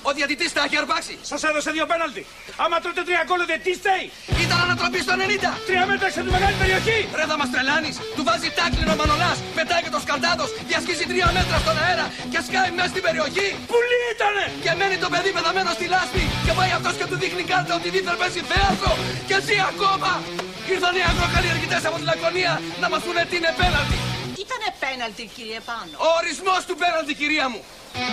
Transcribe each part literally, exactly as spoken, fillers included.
Ο διαιτητής τα έχει αρπάξει. Σας έδωσε δύο πέναλτι. Άμα τρώτε τρία γκολ, ο διαιτητής φταίει. Ήταν ανατροπή στο ενενήντα. Τρία μέτρα έξω από τη μεγάλη περιοχή. Ρε θα μας τρελάνεις. Του βάζει τάκλινο ο Μανολάς. Πετάει και το σκαντάδος. Διασχίζει τρία μέτρα στον αέρα. Και σκάει μέσα στην περιοχή. Πουλί ήτανε. Και μένει το παιδί πεθαμένο στη λάσπη. Και πάει αυτός και του δείχνει κάρτα ότι δίθεν παίζει θέατρο. Και ζει ακόμα. Ήρθαν οι αγροκαλλιεργητές από τη Λακωνία να μας πούνε τι είναι πέναλτι. Ήτανε πέναλτι, κύριε Πάνο. Ο ορισμός του πέναλτι, κυρία μου.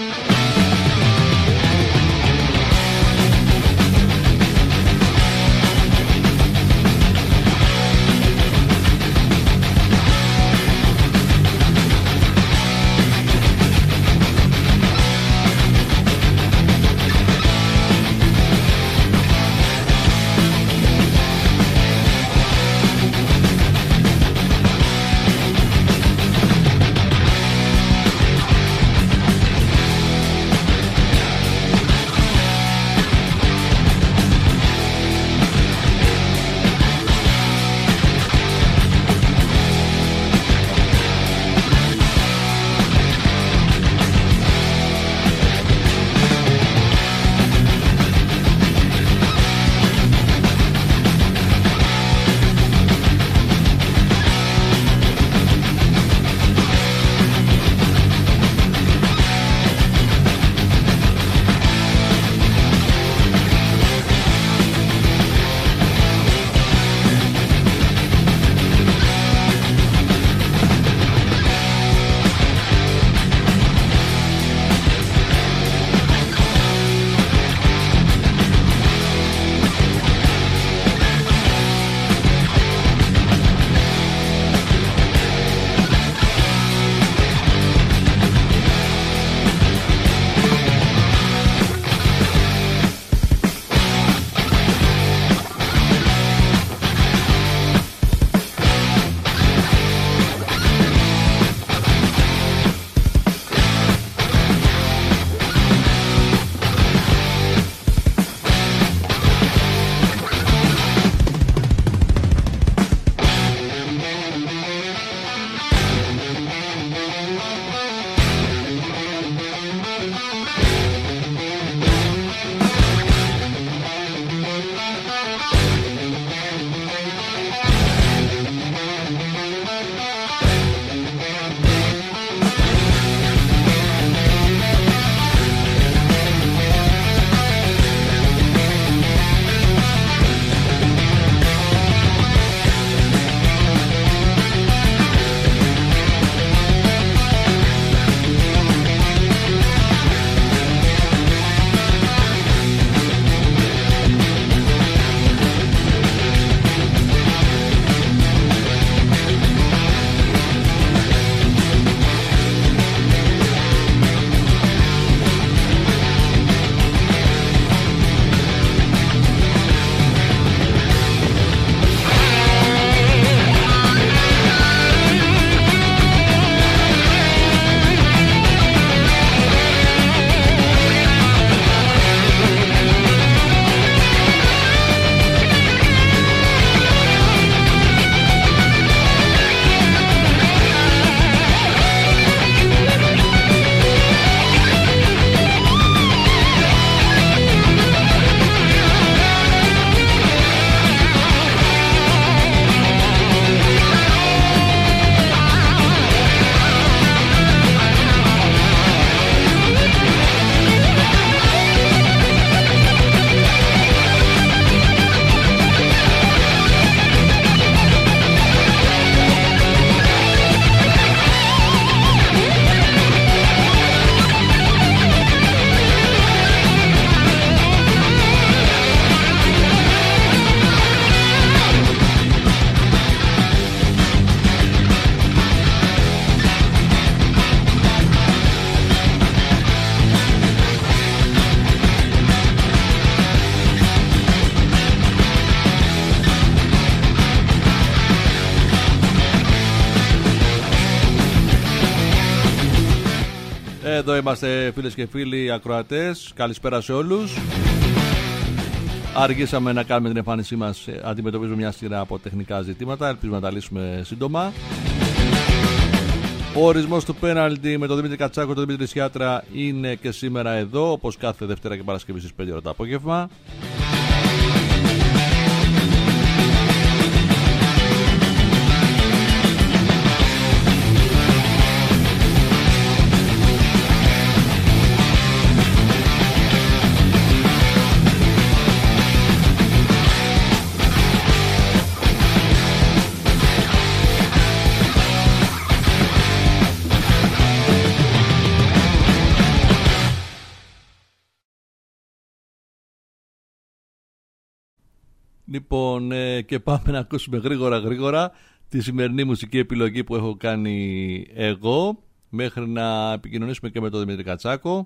Εδώ είμαστε φίλες και φίλοι ακροατές. Καλησπέρα σε όλους. Αργήσαμε να κάνουμε την εμφάνισή μας. Αντιμετωπίζουμε μια σειρά από τεχνικά ζητήματα. Ελπίζουμε να τα λύσουμε σύντομα. Ο ορισμός του πέναλτι με τον Δημήτρη Κατσάκο και τον Δημήτρη Σιάτρα είναι και σήμερα εδώ, όπως κάθε Δευτέρα και Παρασκευή στις πέντε ώρα το απόγευμα. Λοιπόν, ε, και πάμε να ακούσουμε γρήγορα γρήγορα τη σημερινή μουσική επιλογή που έχω κάνει εγώ, μέχρι να επικοινωνήσουμε και με τον Δημήτρη Κατσάκο.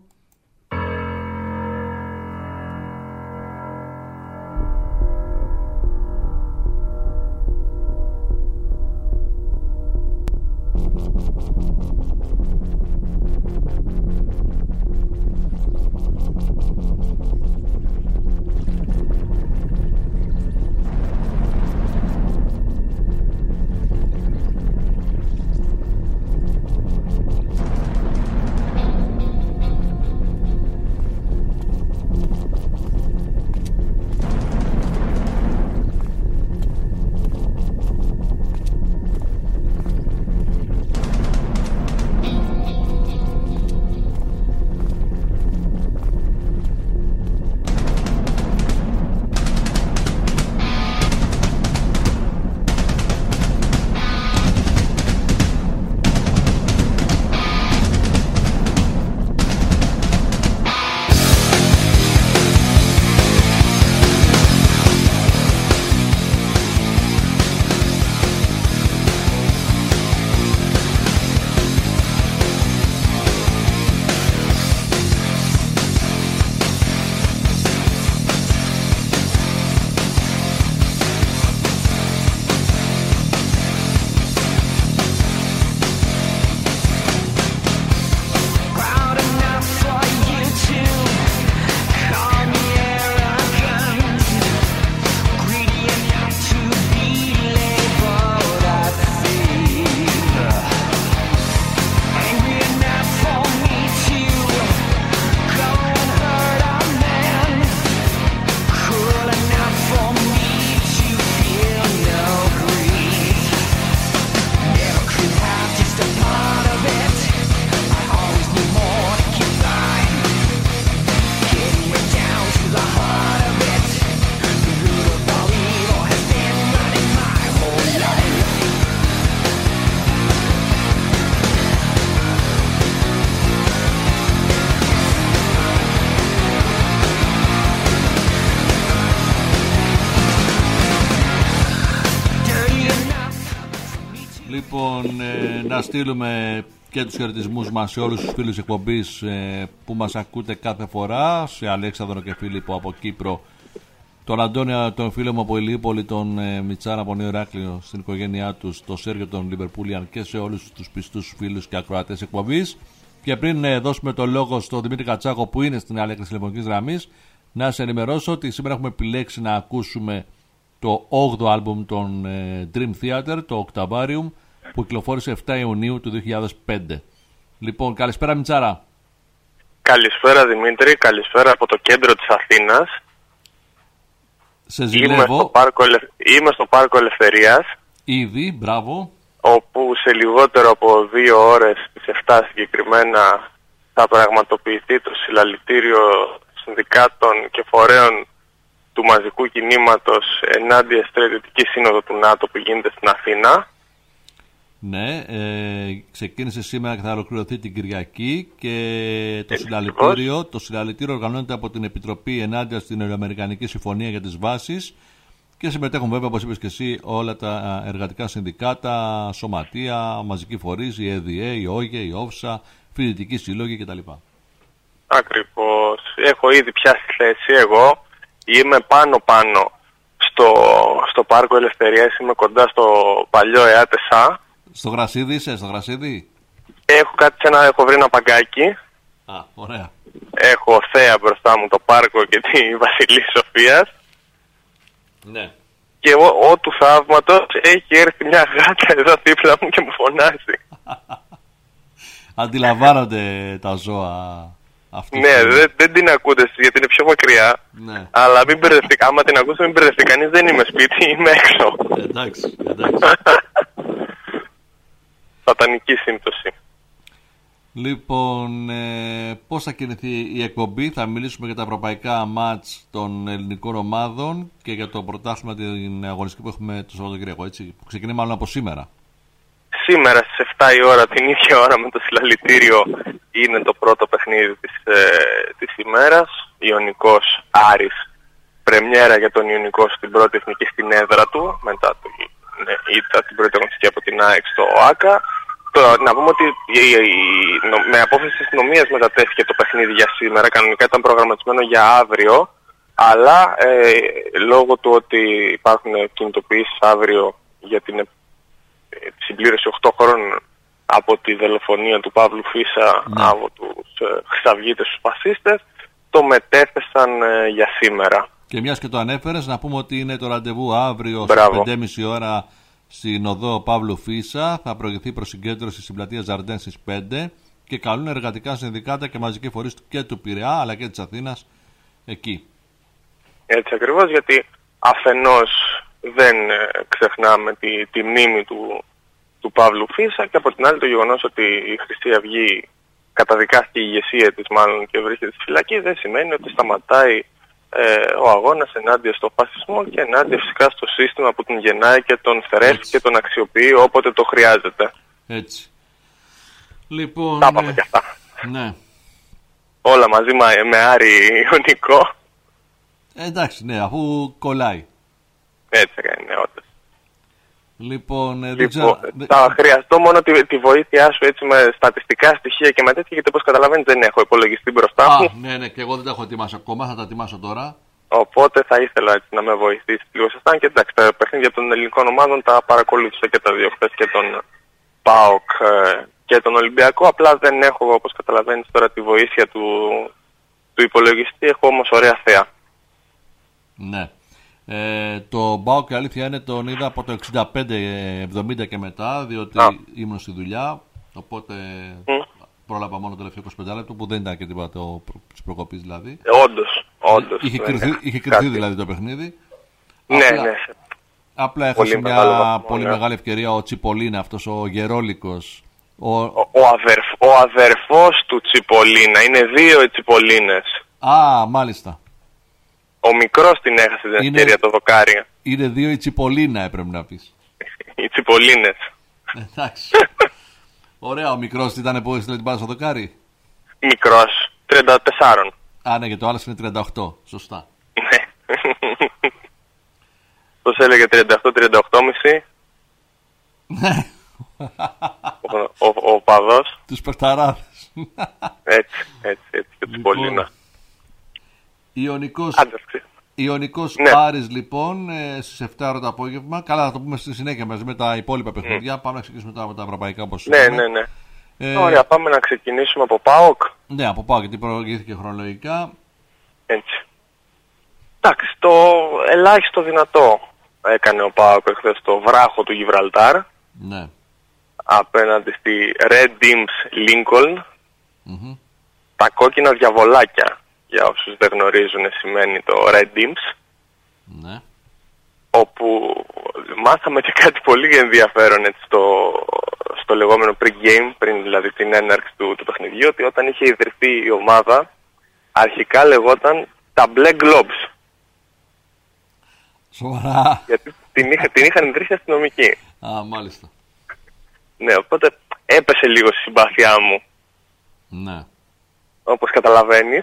Λοιπόν, ε, να στείλουμε και τους χαιρετισμούς μας σε όλους τους φίλους εκπομπής ε, που μας ακούτε κάθε φορά, σε Αλέξανδρο και Φίλιππο από Κύπρο, τον Αντώνιο, τον φίλο μου από Ηλιούπολη, τον ε, Μιτσάρα από Νέο Ηράκλειο στην οικογένειά τους, τον Σέργιο τον Λιβερπούλιαν και σε όλους τους πιστούς φίλους και ακροατές εκπομπής. Και πριν ε, δώσουμε το λόγο στον Δημήτρη Κατσάκο που είναι στην άλλη άκρη της τηλεφωνικής γραμμής, να σε ενημερώσω ότι σήμερα έχουμε επιλέξει να ακούσουμε το όγδοο άλμπουμ των ε, Dream Theater, το Octavarium, που κυκλοφόρησε επτά Ιουνίου του δύο χιλιάδες πέντε. Λοιπόν, καλησπέρα Μιτσάρα. Καλησπέρα Δημήτρη, καλησπέρα από το κέντρο της Αθήνας. Σε ζηλεύω. Είμαι στο Πάρκο, Ελευ... Είμαι στο Πάρκο Ελευθερίας. Ήδη, μπράβο. Όπου σε λιγότερο από δύο ώρες, στις επτά συγκεκριμένα, θα πραγματοποιηθεί το συλλαλητήριο συνδικάτων και φορέων του μαζικού κινήματος ενάντια στρατιωτική σύνοδο του ΝΑΤΟ που γίνεται στην Αθήνα. Ναι, ε, ξεκίνησε σήμερα και θα ολοκληρωθεί την Κυριακή και το ε, συλλαλητήριο, το συλλαλητήριο οργανώνεται από την Επιτροπή ενάντια στην Ελληνοαμερικανική Συμφωνία για τις Βάσεις και συμμετέχουν βέβαια, όπως είπες και εσύ, όλα τα εργατικά συνδικάτα, σωματεία, μαζική φορείς, η ΕΔΙΕ, η ΟΓΕ, η ΟΦΣΑ, φοιτητικοί σύλλογοι κτλ. Ακριβώς. Έχω ήδη πιάσει θέση εγώ. Είμαι πάνω-πάνω στο, στο Πάρκο Ελευθερίας, είμαι κοντά στο παλιό ΕΑΤΕΣΑ. Στο Γρασίδι είσαι, στο Γρασίδι. Έχω κάτι σε ένα, έχω βρει ένα παγκάκι. Α, ωραία. Έχω θέα μπροστά μου το πάρκο και τη Βασιλή Σοφίας. Ναι. Και εγώ, ό, του θαύματος, έχει έρθει μια γάτα εδώ δίπλα μου και μου φωνάζει. Αντιλαμβάνονται τα ζώα αυτή. Ναι, δεν, δεν την ακούτε εσείς γιατί είναι πιο μακριά. Ναι. Αλλά μην μπερδευτεί. Άμα την ακούσετε, μην μπερδευτεί κανείς. Δεν είμαι σπίτι, είμαι έξω. Εντάξει, εντάξει. Σατανική σύμπτωση. Λοιπόν, ε, πώς θα κινηθεί η εκπομπή? Θα μιλήσουμε για τα ευρωπαϊκά μάτς των ελληνικών ομάδων και για το πρωτάθλημα, την αγωνιστική που έχουμε το Σαββατοκύριακο, έτσι, που ξεκινάει μάλλον από σήμερα. Σήμερα στις εφτά η ώρα, την ίδια ώρα με το συλλαλητήριο, είναι το πρώτο παιχνίδι της, ε, της ημέρας. Ιωνικός Άρης, πρεμιέρα για τον Ιωνικό στην πρώτη εθνική στην έδρα του, μετά το, ναι, ήταν την πρώτη αγωνιστική από την ΑΕΚ στο ΟΑΚΑ. Το, να πούμε ότι η, η, η, με απόφαση της αστυνομίας μετατέθηκε το παιχνίδι για σήμερα. Κανονικά ήταν προγραμματισμένο για αύριο, αλλά ε, λόγω του ότι υπάρχουν κινητοποιήσεις αύριο για την ε, συμπλήρωση οκτώ χρόνων από τη δολοφονία του Παύλου Φίσα, ναι, από τους ε, χρυσαυγίτες, τους φασίστες, το μετέθεσαν ε, για σήμερα. Και μιας και το ανέφερες, να πούμε ότι είναι το ραντεβού αύριο στις πέντε και μισή ώρα στην οδό Παύλου Φίσα. Θα προηγηθεί προσυγκέντρωση στην πλατεία Ζαρντέν στις πέντε και καλούν εργατικά συνδικάτα και μαζικοί φορείς και του Πειραιά αλλά και της Αθήνας εκεί. Έτσι ακριβώς, γιατί αφενός δεν ε, ξεχνάμε τη, τη μνήμη του, του Παύλου Φίσα και από την άλλη το γεγονός ότι η Χρυσή Αυγή καταδικάστηκε, η ηγεσία της μάλλον, και βρίσκεται στη φυλακή, δεν σημαίνει ότι σταματάει ε, ο αγώνας ενάντια στο φασισμό και ενάντια φυσικά στο σύστημα που τον γεννάει και τον θερέφει και τον αξιοποιεί όποτε το χρειάζεται. Έτσι. Λοιπόν, τα πάμε ε, και αυτά. Ναι. Όλα μαζί με, με Άρη Ιωνικό. Ε, εντάξει, ναι, αφού κολλάει. Έτσι είναι, όντως. Λοιπόν, ε, δεν Λοιπόν, ξέρω... θα χρειαστώ μόνο τη, τη βοήθειά σου έτσι με στατιστικά στοιχεία και με τέτοια, γιατί όπως καταλαβαίνεις δεν έχω υπολογιστή μπροστά μου. Α, ναι, ναι, και εγώ δεν τα έχω ετοιμάσει ακόμα, θα τα ετοιμάσω τώρα. Οπότε θα ήθελα έτσι να με βοηθήσει λίγο σε αυτά. Και εντάξει, τα παιχνίδια των ελληνικών ομάδων τα παρακολούθησα και τα δύο χθες, και τον ΠΑΟΚ και τον Ολυμπιακό. Απλά δεν έχω, όπως καταλαβαίνεις τώρα, τη βοήθεια του, του υπολογιστή. Έχω όμως ωραία θέα. Ναι. Ε, το ΠΑΟΚ, η αλήθεια είναι, τον είδα από το εξήντα πέντε εβδομήντα και μετά, διότι Α. ήμουν στη δουλειά, οπότε mm. πρόλαβα μόνο το τελευταίο είκοσι πέντε λεπτό, που δεν ήταν και τίποτα το της προκοπής δηλαδή. Ε, όντως, όντως. Είχε κρυθεί, είχε κρυθεί δηλαδή το παιχνίδι. Ναι, απλά, ναι. Απλά έχασε μια βαθμό, πολύ ναι. μεγάλη ευκαιρία ο Τσιπολίνα, αυτός ο γερόλικος. Ο, ο, ο, αδερφ, ο αδερφός του Τσιπολίνα, είναι δύο οι Τσιπολίνες. Α, μάλιστα. Ο μικρός την έχασε την είναι, ευκαιρία, το δοκάρι. Είναι δύο η Τσιπολίνα, έπρεπε να πεις. Οι Τσιπολίνες. Εντάξει. Ωραία, ο μικρός ήταν που έστειλε την μπάλα στο δοκάρι. Μικρός, τριάντα τέσσερα. Α, ναι, και το άλλο είναι τριάντα οκτώ. Σωστά. Ναι. Πώς έλεγε, τριάντα οκτώ τριάντα οκτώ κόμμα πέντε. Ναι. ο, ο, ο παδός. Τους παιχταράδες. Έτσι, έτσι, έτσι. Και τους Πολίνα. Ιωνικός, Ιωνικός ναι. Άρης λοιπόν στις εφτά ώρα το απόγευμα. Καλά, θα το πούμε στη συνέχεια μαζί με τα υπόλοιπα παιχνίδια. Mm. Πάμε να ξεκινήσουμε τώρα με τα ευρωπαϊκά, όπως ναι, ναι, ναι. Ε... Ωραία, πάμε να ξεκινήσουμε από ΠΑΟΚ. Ναι, από ΠΑΟΚ, γιατί προηγήθηκε χρονολογικά. Έτσι. Εντάξει, το ελάχιστο δυνατό έκανε ο ΠΑΟΚ εχθές στο βράχο του Γιβραλτάρ. Ναι. Απέναντι στη Red Imps Lincoln. Mm-hmm. Τα κόκκινα διαβολάκια, για όσους δεν γνωρίζουν, σημαίνει το Red Imps. Ναι. Όπου μάθαμε και κάτι πολύ ενδιαφέρον έτσι, στο, στο λεγόμενο pre-game, πριν δηλαδή την έναρξη του, του παιχνιδιού, ότι όταν είχε ιδρυθεί η ομάδα, αρχικά λεγόταν τα Black Globes. Σοβαρά. Γιατί την, είχα, την είχαν ιδρύσει αστυνομικοί. Α, μάλιστα. Ναι, οπότε έπεσε λίγο στη συμπάθειά μου. Ναι. Όπως καταλαβαίνεις.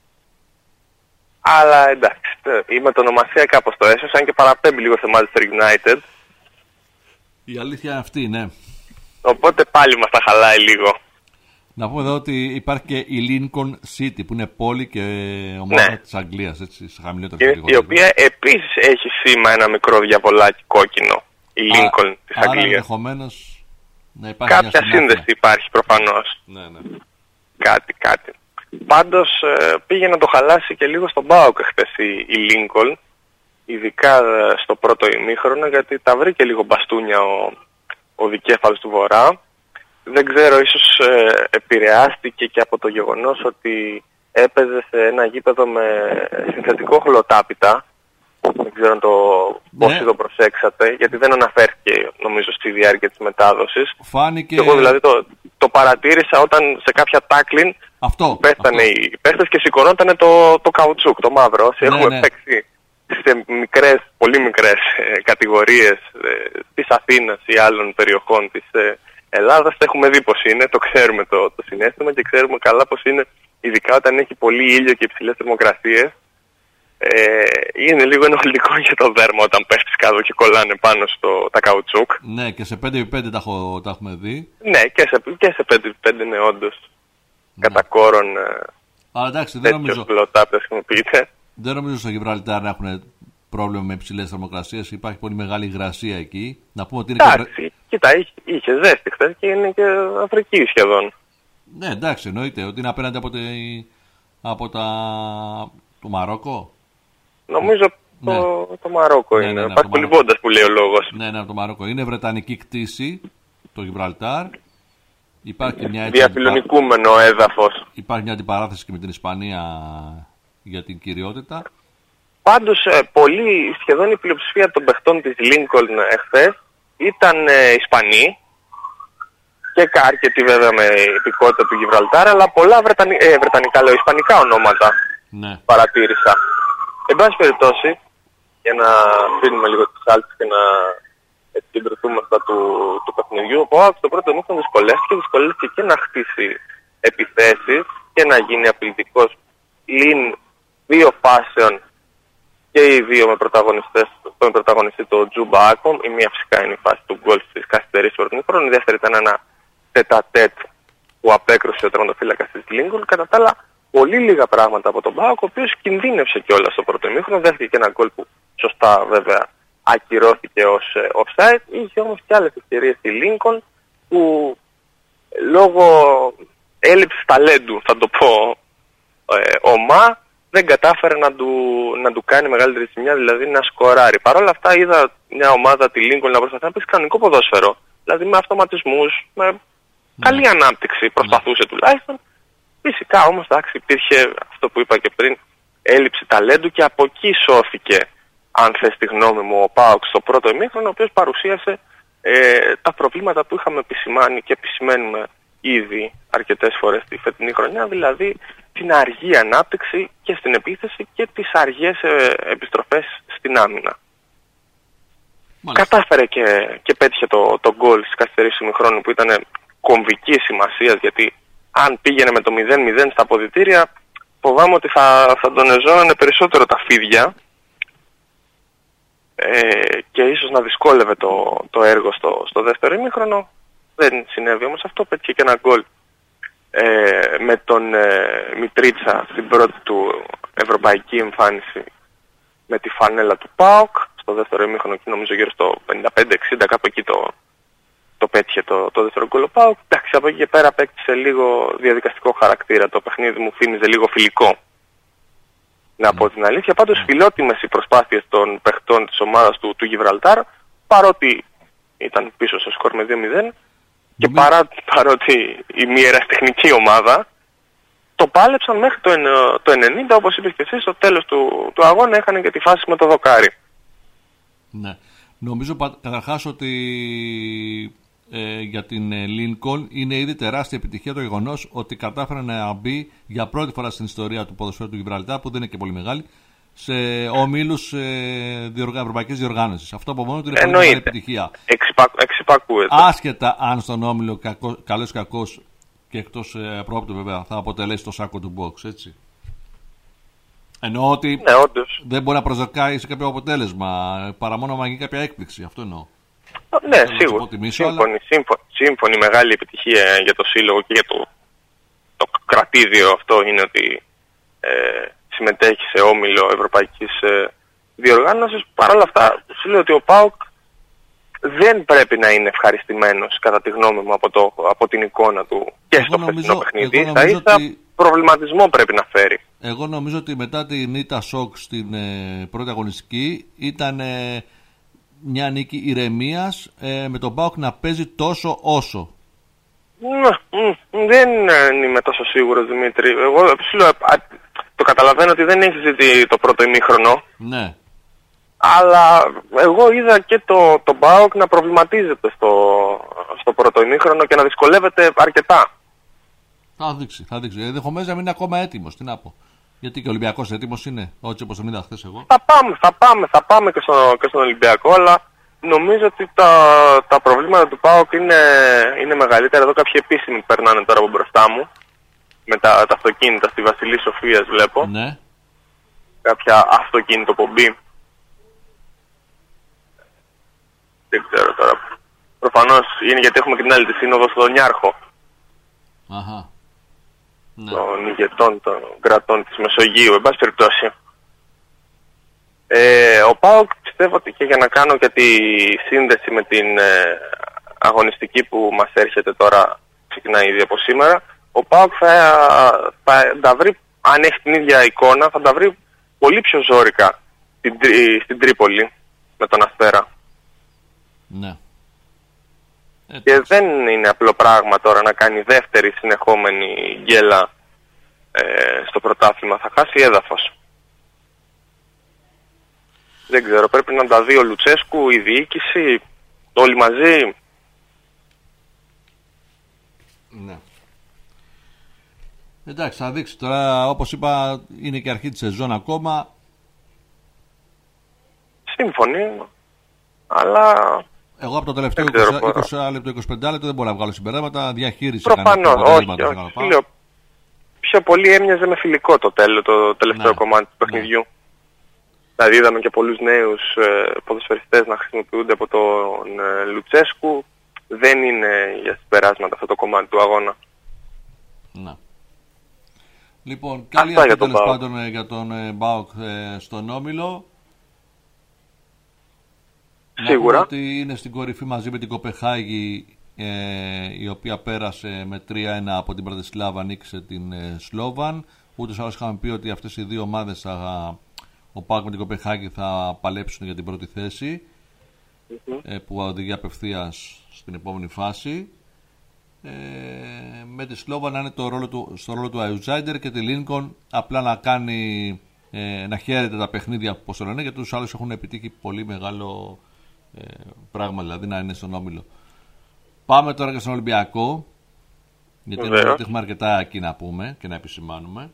Αλλά εντάξει, η μετονομασία κάπως το έσωσε, αν και παραπέμπει λίγο σε Manchester United. Η αλήθεια είναι αυτή, ναι. Οπότε πάλι μας τα χαλάει λίγο. Να πούμε εδώ ότι υπάρχει και η Lincoln City, που είναι πόλη και ομάδα ναι. της Αγγλίας, έτσι, σε χαμηλότερο κατηγορία. Η οποία επίσης έχει σήμα ένα μικρό διαβολάκι κόκκινο, η Lincoln Α, της Αγγλίας. Άρα ενδεχομένως να υπάρχει κάποια σύνδεση υπάρχει προφανώς. Ναι, ναι. Κάτι, κάτι. Πάντως πήγε να το χαλάσει και λίγο στον ΠΑΟΚ χθες η, η Lincoln, ειδικά στο πρώτο ημίχρονο, γιατί τα βρήκε λίγο μπαστούνια ο, ο δικέφαλος του Βορρά δεν ξέρω, ίσως ε, επηρεάστηκε και από το γεγονός ότι έπαιζε σε ένα γήπεδο με συνθετικό χολοτάπητα. Δεν ξέρω αν το Ναι. πόσοι το προσέξατε, γιατί δεν αναφέρθηκε νομίζω στη διάρκεια της μετάδοσης. Φάνηκε... Και εγώ δηλαδή το, το παρατήρησα όταν σε κάποια τάκλιν Αυτό, πέστανε αυτό. οι παίχτες και σηκωνόταν το, το καουτσούκ, το μαύρο. Όσοι Ναι, έχουμε ναι. παίξει σε μικρές, πολύ μικρές ε, κατηγορίες ε, της Αθήνας ή άλλων περιοχών της ε, Ελλάδας, έχουμε δει πως είναι, το ξέρουμε το, το συναίσθημα και ξέρουμε καλά πως είναι, ειδικά όταν έχει πολύ ήλιο και υψηλές θερμοκρασίες. Ε, είναι λίγο ενοχλητικό για το δέρμα όταν πέφτεις κάτω και κολλάνε πάνω στο, τα καουτσούκ. Ναι, και σε πέντε επί πέντε τα, έχω, τα έχουμε δει. Ναι, και σε, και σε πέντε επί πέντε είναι όντως Ναι. κατά κόρον ε, Αλλά εντάξει, δεν τέτοιο νομίζω, χλωτάπι χρησιμοποιείται. δεν νομίζω στο Γιβραλτάρ να έχουν πρόβλημα με υψηλές θερμοκρασίες. Υπάρχει πολύ μεγάλη υγρασία εκεί. Να πούμε ότι είναι και... Εντάξει, κοίτα, είχε, είχε ζέστη χθες και είναι και Αφρική σχεδόν. Ναι, εντάξει, εννοείται ότι είναι απέναντι από, τη, από τα... το Μαρόκο. Νομίζω Ναι. το, το Μαρόκο Ναι, είναι. ναι, ναι, Υπάρχει το Μαρόκο. κολυμπώντας που λέει ο λόγος. Ναι, ναι, από το Μαρόκο. Είναι βρετανική κτήση το Γιβραλτάρ. Υπάρχει μια, έτσι, Διαφιλονικούμενο έδαφος. υπάρχει μια αντιπαράθεση και με την Ισπανία για την κυριότητα. Πάντως, ε, πολύ, σχεδόν η πλειοψηφία των παιχτών της Lincoln εχθές ήταν ε, Ισπανοί και αρκετοί βέβαια με υπηκότητα του Γιβραλτάρ, αλλά πολλά βρετανι... ε, βρετανικά, λέω, ισπανικά ονόματα Ναι. παρατήρησα. Εν πάση περιπτώσει, για να αφήνουμε λίγο τις άλτσες και να επικεντρωθούμε αυτά του, του παιχνιδιού, ο ΠΑΟΚ στο πρώτο μήχρονο δυσκολεύτηκε, δυσκολεύτηκε και να χτίσει επιθέσεις και να γίνει απειλητικός πλην δύο φάσεων και οι δύο με πρωταγωνιστές, τον πρωταγωνιστή το Τζούμπα Άκομ. Η μία φυσικά είναι η φάση του γκολ στις καθυστερήσεις του πρωτομήχρονου, η δεύτερη ήταν ένα τέτα-τέτ που απέκρουσε ο τερματοφύλακας της Lincoln. Κατά τα άλλα, πολύ λίγα πράγματα από τον ΠΑΟΚ, ο οποίος κινδύνευσε κιόλας στο πρώτο ημίχρονο, δέχτηκε και ένα γκολ που σωστά βέβαια ακυρώθηκε ως ε, offside. Είχε όμως και άλλες ευκαιρίες στη Lincoln που λόγω έλλειψης ταλέντου, θα το πω ε, ομά, δεν κατάφερε να του, να του κάνει μεγαλύτερη ζημιά, δηλαδή να σκοράρει. Παρ' όλα αυτά είδα μια ομάδα τη Lincoln να προσπαθεί να παίξει κανονικό ποδόσφαιρο, δηλαδή με αυτοματισμούς, με καλή ανάπτυξη, προσπαθούσε τουλάχιστον. Φυσικά όμως, εντάξει, υπήρχε αυτό που είπα και πριν, έλλειψη ταλέντου και από εκεί σώθηκε, αν θες τη γνώμη μου, ο ΠΑΟΚ στο πρώτο ημίχρονο, ο οποίος παρουσίασε ε, τα προβλήματα που είχαμε επισημάνει και επισημαίνουμε ήδη αρκετές φορές τη φετινή χρονιά, δηλαδή την αργή ανάπτυξη και στην επίθεση και τις αργές ε, επιστροφές στην άμυνα. Μάλιστα. Κατάφερε και, και πέτυχε το, το γκολ στις καθυστερήσεις του ημιχρόνου που ήταν κομβική σημασίας, γιατί αν πήγαινε με το μηδέν μηδέν στα αποδυτήρια, φοβάμαι ότι θα, θα τον εζώνανε περισσότερο τα φίδια ε, και ίσως να δυσκόλευε το, το έργο στο, στο δεύτερο ημίχρονο. Δεν συνέβη όμως αυτό, πέτυχε και ένα γκολ ε, με τον ε, Μιτρίτσα στην πρώτη του ευρωπαϊκή εμφάνιση με τη φανέλα του ΠΑΟΚ. Στο δεύτερο ημίχρονο, και νομίζω γύρω στο πενήντα πέντε εξήντα, κάπου εκεί το, το πέτυχε το, το δεύτερο γκολ ο ΠΑΟΚ. Εντάξει, από εκεί και πέρα παίκτησε λίγο διαδικαστικό χαρακτήρα. Το παιχνίδι μου θύμιζε λίγο φιλικό, να πω την αλήθεια. Πάντως φιλότιμες οι προσπάθειες των παιχτών της ομάδας του, του Γιβραλτάρ, παρότι ήταν πίσω στο σκορ με δύο μηδέν και παρά, παρότι η μη ερασιτεχνική ομάδα το πάλεψαν μέχρι το, το ενενήντα, όπως είπες και εσύ, στο τέλος του, του αγώνα είχαν και τη φάση με το δοκάρι. Ναι. Νομίζω καταρχάς ότι ε, για την Lincoln είναι ήδη τεράστια επιτυχία το γεγονός ότι κατάφερε να μπει για πρώτη φορά στην ιστορία του ποδοσφαίρου του Γιβραλτάρ, που δεν είναι και πολύ μεγάλη, σε ομίλους ε, διοργα... ευρωπαϊκής διοργάνωσης. Αυτό από μόνο του είναι πολύ μεγάλη επιτυχία. Εξυπακου... Εξυπακούεται. Άσχετα αν στον όμιλο κακό... καλός κακός και εκτός ε, πρόοπτου βέβαια θα αποτελέσει το σάκο του box, έτσι. Εννοώ ότι ναι, όντως. δεν μπορεί να προσδοκάει σε κάποιο αποτέλεσμα, παρά μόνο να γίνει κάποια έκπληξη. Αυτό εννοώ. Ναι, σίγουρα. Σύμφωνη, αλλά... σύμφωνη, σύμφωνη μεγάλη επιτυχία για το σύλλογο και για το, το κρατήδιο αυτό είναι ότι ε, συμμετέχει σε όμιλο ευρωπαϊκής ε, διοργάνωσης. Παρ' όλα αυτά, σου λέω ότι ο ΠΑΟΚ δεν πρέπει να είναι ευχαριστημένος, κατά τη γνώμη μου, από, το, από την εικόνα του και εγώ στο χθεσινό παιχνίδι. Θα ίσα ότι... προβληματισμό πρέπει να φέρει. Εγώ νομίζω ότι μετά τη νίτα σοκ στην ε, πρώτη αγωνιστική ήταν ε, μια νίκη ηρεμίας ε, με τον ΠΑΟΚ να παίζει τόσο όσο. Δεν είμαι τόσο σίγουρος, Δημήτρη. Εγώ το καταλαβαίνω ότι δεν έχει ζητεί το πρώτο ημίχρονο. Ναι. Αλλά εγώ είδα και το, το ΠΑΟΚ να προβληματίζεται στο, στο πρώτο ημίχρονο και να δυσκολεύεται αρκετά. Θα δείξει, θα δείξει. Ενδεχομένως να μην είναι ακόμα έτοιμος, τι να πω. Γιατί και ο Ολυμπιακός έτοιμος είναι, όχι όπως τον είδα χθες εγώ. Θα πάμε, θα πάμε, θα πάμε και, στο, και στον Ολυμπιακό, αλλά νομίζω ότι τα, τα προβλήματα του ΠΑΟΚ είναι, είναι μεγαλύτερα. Εδώ κάποιοι επίσημοι περνάνε τώρα από μπροστά μου. Με τα, τα αυτοκίνητα στη Βασιλή Σοφίας βλέπω. Ναι. Κάποια αυτοκίνητο πομπή. Δεν ξέρω τώρα. Προφανώς είναι γιατί έχουμε και την άλλη τη σύνοδο στον Νιάρχο. Αχα. Ναι. Των ηγετών των κρατών της Μεσογείου, εν πάση περιπτώσει. Ε, ο ΠΑΟΚ πιστεύω ότι και για να κάνω και τη σύνδεση με την ε, αγωνιστική που μας έρχεται τώρα, ξεκινάει ήδη από σήμερα, ο ΠΑΟΚ θα, θα τα βρει, αν έχει την ίδια εικόνα, θα τα βρει πολύ πιο ζόρικα στην, στην Τρίπολη με τον Αστέρα. Ναι. Και δεν είναι απλό πράγμα τώρα να κάνει δεύτερη συνεχόμενη γκέλα ε, στο πρωτάθλημα. Θα χάσει έδαφος. Δεν ξέρω, πρέπει να τα δει ο Λουτσέσκου, η διοίκηση, όλοι μαζί. Ναι. Εντάξει, θα δείξει τώρα, όπως είπα, είναι και αρχή της σεζόν ακόμα. Σύμφωνοι, αλλά... Εγώ από το τελευταίο είκοσι λεπτό, είκοσι πέντε λεπτό δεν μπορώ να βγάλω συμπεράσματα. Διαχείριση. Προφανώς, όχι, όχι. Φίλιο, πιο πολύ έμοιαζε με φιλικό το, τέλο, το τελευταίο ναι, κομμάτι του παιχνιδιού. Ναι. Δηλαδή είδαμε και πολλούς νέους ε, ποδοσφαιριστές να χρησιμοποιούνται από τον ε, Λουτσέσκου. Δεν είναι για συμπεράσματα αυτό το κομμάτι του αγώνα. Να. Λοιπόν, καλή αρχή τέλος πάντων για τον ΠΑΟΚ ε, στον Όμιλο. Σίγουρα. Να πούμε ότι είναι στην κορυφή μαζί με την Κοπεχάγη, ε, η οποία πέρασε με τρία ένα από την Πρατισλάβα, νίκησε την ε, Σλόβαν. Ούτως άλλως είχαμε πει ότι αυτές οι δύο ομάδες, α, ο ΠΑΟΚ με την Κοπεχάγη, θα παλέψουν για την πρώτη θέση, mm-hmm. ε, που οδηγεί απευθείας στην επόμενη φάση. Ε, με τη Σλόβαν να είναι το ρόλο του, στο ρόλο του outsider και τη Λίνκον απλά να κάνει, ε, να χαίρεται τα παιχνίδια, όπως το λένε, γιατί τους άλλους έχουν επιτύχει πολύ μεγάλο ε, πράγμα, δηλαδή να είναι στον Όμιλο. Πάμε τώρα και στον Ολυμπιακό, γιατί νομίζω ότι έχουμε αρκετά εκεί να πούμε και να επισημάνουμε.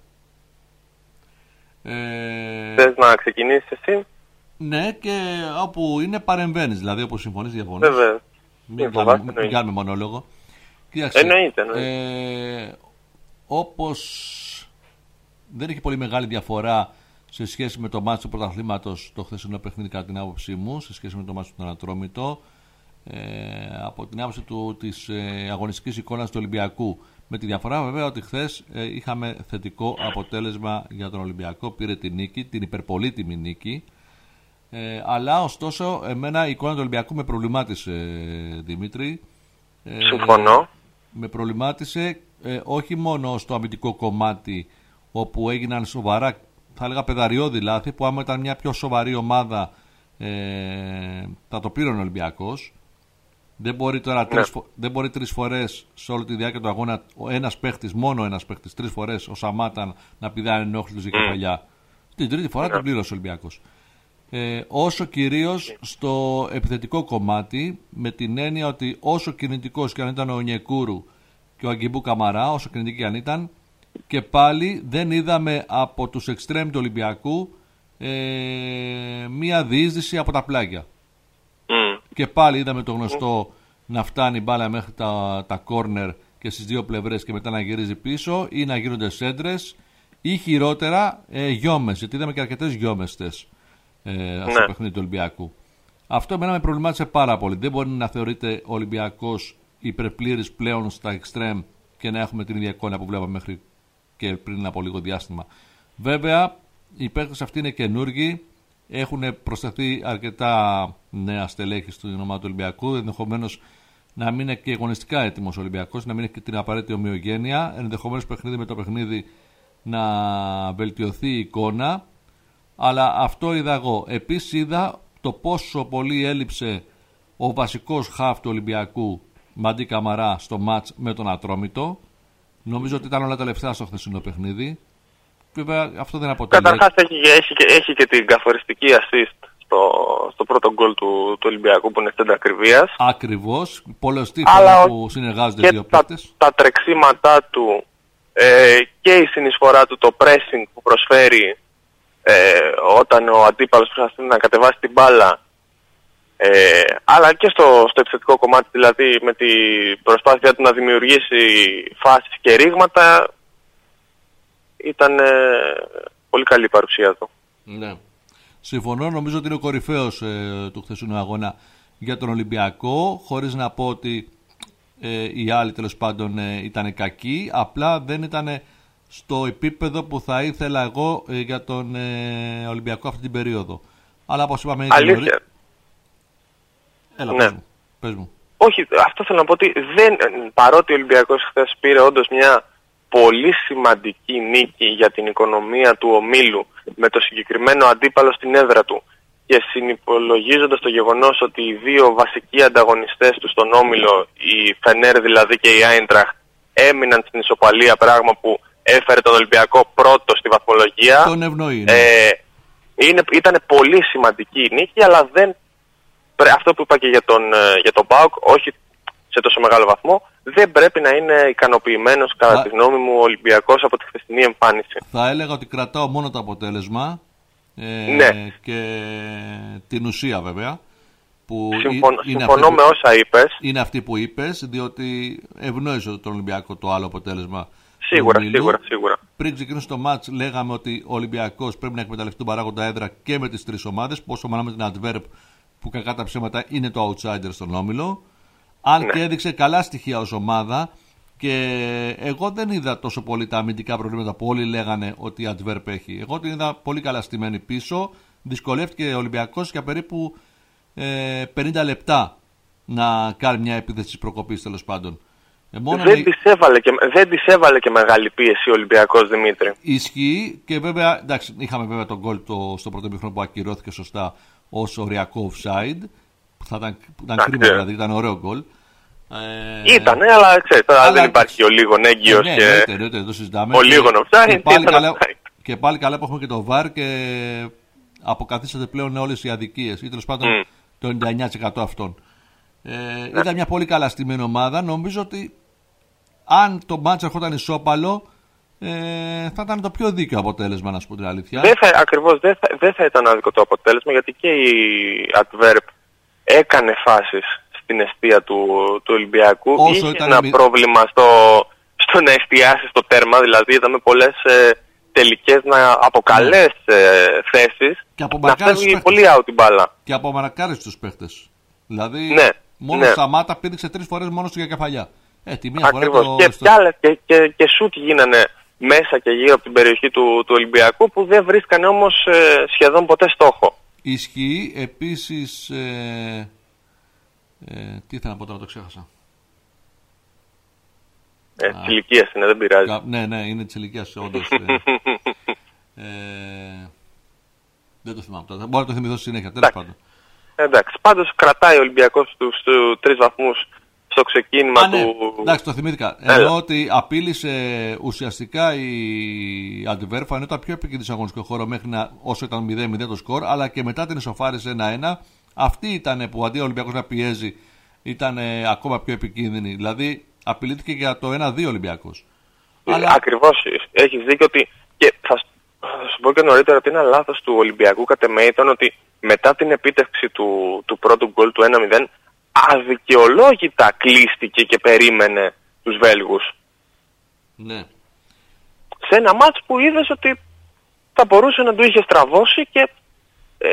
Ε, Θες να ξεκινήσεις εσύ? Ναι, και όπου είναι παρεμβαίνεις, δηλαδή όπως συμφωνείς, διαφωνείς. Βέβαια. Μην κάνουμε μονόλογο. Κοίταξε, εννοείται, εννοείται. Ε, όπως δεν έχει πολύ μεγάλη διαφορά σε σχέση με το μάτσο του πρωταθλήματος, το χθεσινό παιχνίδι κατά την άποψή μου, σε σχέση με το μάτσο του Ανατρόμητο, ε, από την άποψη του, της ε, αγωνιστικής εικόνας του Ολυμπιακού, με τη διαφορά βέβαια ότι χθες ε, είχαμε θετικό αποτέλεσμα για τον Ολυμπιακό, πήρε την νίκη, την υπερπολίτιμη νίκη, ε, αλλά ωστόσο εμένα η εικόνα του Ολυμπιακού με προβλημάτισε, ε, Δημήτρη. Ε, Συμφωνώ. Με προβλημάτισε ε, όχι μόνο στο αμυντικό κομμάτι, όπου έγιναν σοβαρά, θα έλεγα παιδαριώδη λάθη, που άμα ήταν μια πιο σοβαρή ομάδα ε, θα το πήρε ο Ολυμπιακός. Δεν μπορεί τώρα ναι. τρεις, δεν μπορεί τρεις φορές σε όλη τη διάρκεια του αγώνα ένας παίχτης, μόνο ένας παίχτης, τρεις φορές ο Σαμάταν να πηδάει ενόχλητος για κεφαλιά. Mm. Την τρίτη φορά ναι. τον πλήρωσε ο Ολυμπιακός. Ε, όσο κυρίως στο επιθετικό κομμάτι, με την έννοια ότι όσο κινητικός και αν ήταν ο Νιεκούρου και ο Αγγιμπού Καμαρά, όσο κινητική και αν ήταν, και πάλι δεν είδαμε από τους εξτρέμ του Ολυμπιακού ε, μία διείσδυση από τα πλάγια. Mm. Και πάλι είδαμε το γνωστό mm. να φτάνει μπάλα μέχρι τα, τα κόρνερ και στις δύο πλευρές και μετά να γυρίζει πίσω, ή να γίνονται σέντρες, ή χειρότερα ε, γιόμες, γιατί είδαμε και αρκετές γιόμεστες Ε, ναι. στο παιχνίδι του Ολυμπιακού. Αυτό εμένα με προβλημάτισε πάρα πολύ. Δεν μπορεί να θεωρείται ο Ολυμπιακός υπερπλήρης πλέον στα εξτρέμ και να έχουμε την ίδια εικόνα που βλέπαμε μέχρι και πριν από λίγο διάστημα. Βέβαια, οι παίκτες αυτοί είναι καινούργοι. Έχουν προσθεθεί αρκετά νέα στελέχη στην ομάδα του Ολυμπιακού. Ενδεχομένως να μην είναι και αγωνιστικά έτοιμος ο Ολυμπιακός, να μην έχει και την απαραίτητη ομοιογένεια. Ενδεχομένως παιχνίδι με το παιχνίδι να βελτιωθεί η εικόνα. Αλλά αυτό είδα εγώ. Επίσης είδα το πόσο πολύ έλειψε ο βασικός χαφ του Ολυμπιακού, Μαντί Καμαρά στο μάτς με τον Ατρόμητο. Νομίζω ότι ήταν όλα τελευταία στο χθεσινό παιχνίδι. Βέβαια αυτό δεν αποτελεί. Καταρχάς έχει, έχει, έχει και την καθοριστική assist στο, στο πρώτο γκολ του, του Ολυμπιακού που είναι στέντα ακριβίας. Ακριβώς. Πολλωστή που συνεργάζονται δύο τα, παίκτες. τα τρεξίματά του ε, και η συνεισφορά του, το pressing που προσφέρει ε, όταν ο αντίπαλος προσπαθεί να κατεβάσει την μπάλα. Ε, αλλά και στο, στο επιθετικό κομμάτι, δηλαδή με την προσπάθεια του να δημιουργήσει φάσεις και ρήγματα, ήταν ε, πολύ καλή η παρουσία του. Ναι. Συμφωνώ, νομίζω ότι είναι ο κορυφαίος ε, του χθεσινού αγώνα για τον Ολυμπιακό, χωρίς να πω ότι ε, οι άλλοι τέλος πάντων ε, ήταν κακοί, απλά δεν ήταν στο επίπεδο που θα ήθελα εγώ ε, για τον ε, Ολυμπιακό αυτή την περίοδο. Αλλά όπως είπαμε... Αλήθεια. Έλα, ναι. πες μου, πες μου. Όχι, αυτό θέλω να πω ότι δεν, παρότι ο Ολυμπιακός χθες πήρε όντως μια πολύ σημαντική νίκη για την οικονομία του ομίλου με το συγκεκριμένο αντίπαλο στην έδρα του και συνυπολογίζοντας το γεγονός ότι οι δύο βασικοί ανταγωνιστές του στον όμιλο, η Φενέρ δηλαδή και η Άιντραχτ, έμειναν στην ισοπαλία, πράγμα που έφερε τον Ολυμπιακό πρώτο στη βαθμολογία. Τον ευνοεί. Ναι. Ε, είναι, ήταν πολύ σημαντική η νίκη, αλλά δεν, αυτό που είπα και για τον, για τον ΠΑΟΚ, όχι σε τόσο μεγάλο βαθμό, δεν πρέπει να είναι ικανοποιημένος κατά θα... τη γνώμη μου ο Ολυμπιακός από τη χθεσινή εμφάνιση. Θα έλεγα ότι κρατάω μόνο το αποτέλεσμα ε, ναι. και την ουσία βέβαια. Που Συμφων... είναι Συμφωνώ που... με όσα είπες. Είναι αυτή που είπες, διότι ευνόησε τον Ολυμπιακό το άλλο αποτέλεσμα. Σίγουρα, σίγουρα, σίγουρα. Πριν ξεκινήσει το μάτς λέγαμε ότι ο Ολυμπιακός πρέπει να εκμεταλλευτεί τον παράγοντα έδρα και με τις τρεις ομάδες, πόσο μάλλον με την Αντβέρπ που κακά τα ψέματα είναι το outsider στον όμιλο. Αν ναι. και έδειξε καλά στοιχεία ως ομάδα και εγώ δεν είδα τόσο πολύ τα αμυντικά προβλήματα που όλοι λέγανε ότι η Αντβέρπ έχει. Εγώ την είδα πολύ καλά στημένη πίσω. Δυσκολεύτηκε ο Ολυμπιακός για περίπου ε, πενήντα λεπτά να κάνει μια επίθεση της προκοπής τέλος πάντων. Ε, μόνο δεν, με... της έβαλε και, δεν της έβαλε και μεγάλη πίεση ο Ολυμπιακός, Δημήτρη. Ισχύει και βέβαια, εντάξει, είχαμε βέβαια τον γκολ το, στο πρώτο μήχρονο που ακυρώθηκε σωστά ως οριακό offside. Που θα ήταν, ήταν κρίμα δηλαδή, ήταν ωραίο γκολ. Ε, Ήτανε, αλλά ξέρετε, τώρα αλλά... δεν υπάρχει ο λίγον έγκυος ε, ναι, και ναι, ναι, ναι, το συζητάμε. ο λίγον offside. Και πάλι, καλά, και πάλι καλά που έχουμε και το βαρ και αποκαθίσατε πλέον όλες οι αδικίες ή τέλος πάντων mm. το ενενήντα εννιά τοις εκατό αυτών. Ε, ναι. Ήταν μια πολύ καλά στημένη ομάδα. Νομίζω ότι αν το μάτς ερχόταν ισόπαλο, ε, θα ήταν το πιο δίκαιο αποτέλεσμα, να σου πω την αλήθεια. Δεν θα, ακριβώς δεν θα, δεν θα ήταν άδικο το αποτέλεσμα, γιατί και η Adverb έκανε φάσεις στην εστία του, του Ολυμπιακού. Όσο είχε ήταν ένα μη... πρόβλημα στο, στο να εστιάσει στο τέρμα, δηλαδή είδαμε πολλές ε, τελικές να, από καλές ε, θέσεις να φεύγει πολύ out την μπάλα. Και από μαρακάρες τους παίχτες. Δηλαδή ναι, μόνο ναι. Σαμάτα πήδηξε τρεις φορές μόνο του για κεφαλιά. Ε, τη μία φορά Ακριβώς. Το... Και, στο... και, και, και σουτ γίνανε μέσα και γύρω από την περιοχή του, του Ολυμπιακού που δεν βρίσκανε όμως ε, σχεδόν ποτέ στόχο. Ισχύει. Επίσης ε, ε, τι ήθελα να πω τώρα, το ξέχασα. Ε, της ηλικίας είναι, δεν πειράζει. Κα... Ναι, ναι, είναι της ηλικίας όντως. ε, ε, δεν το θυμάμαι τώρα. Μπορώ να το θυμηθώ στη συνέχεια, τέλος πάντων. Εντάξει, πάντως κρατάει ο Ολυμπιακός στους τρεις βαθμούς στο ξεκίνημα. Α, ναι. του... Εντάξει, το θυμήθηκα. Ενώ ότι απείλησε ουσιαστικά η Αντβέρφα, ενώ ήταν πιο επικίνδυνη στον αγωνιστικό χώρο μέχρι να, όσο ήταν μηδέν μηδέν το σκορ, αλλά και μετά την ισοφάρισε ένα ένα. Αυτή ήταν που αντί ο Ολυμπιακός να πιέζει, ήταν ακόμα πιο επικίνδυνη. Δηλαδή απειλήθηκε για το ένα δύο Ολυμπιακός. Ε, αλλά... Ακριβώς, έχεις δίκιο ότι. Και θα, θα σου πω και νωρίτερα ότι ένα λάθος του Ολυμπιακού κατ' εμέ ήταν ότι μετά την επίτευξη του, του πρώτου γκολ του ένα μηδέν, αδικαιολόγητα κλείστηκε και περίμενε τους Βέλγους. Ναι. Σε ένα μάτς που είδες ότι θα μπορούσε να του είχε στραβώσει και... Ε,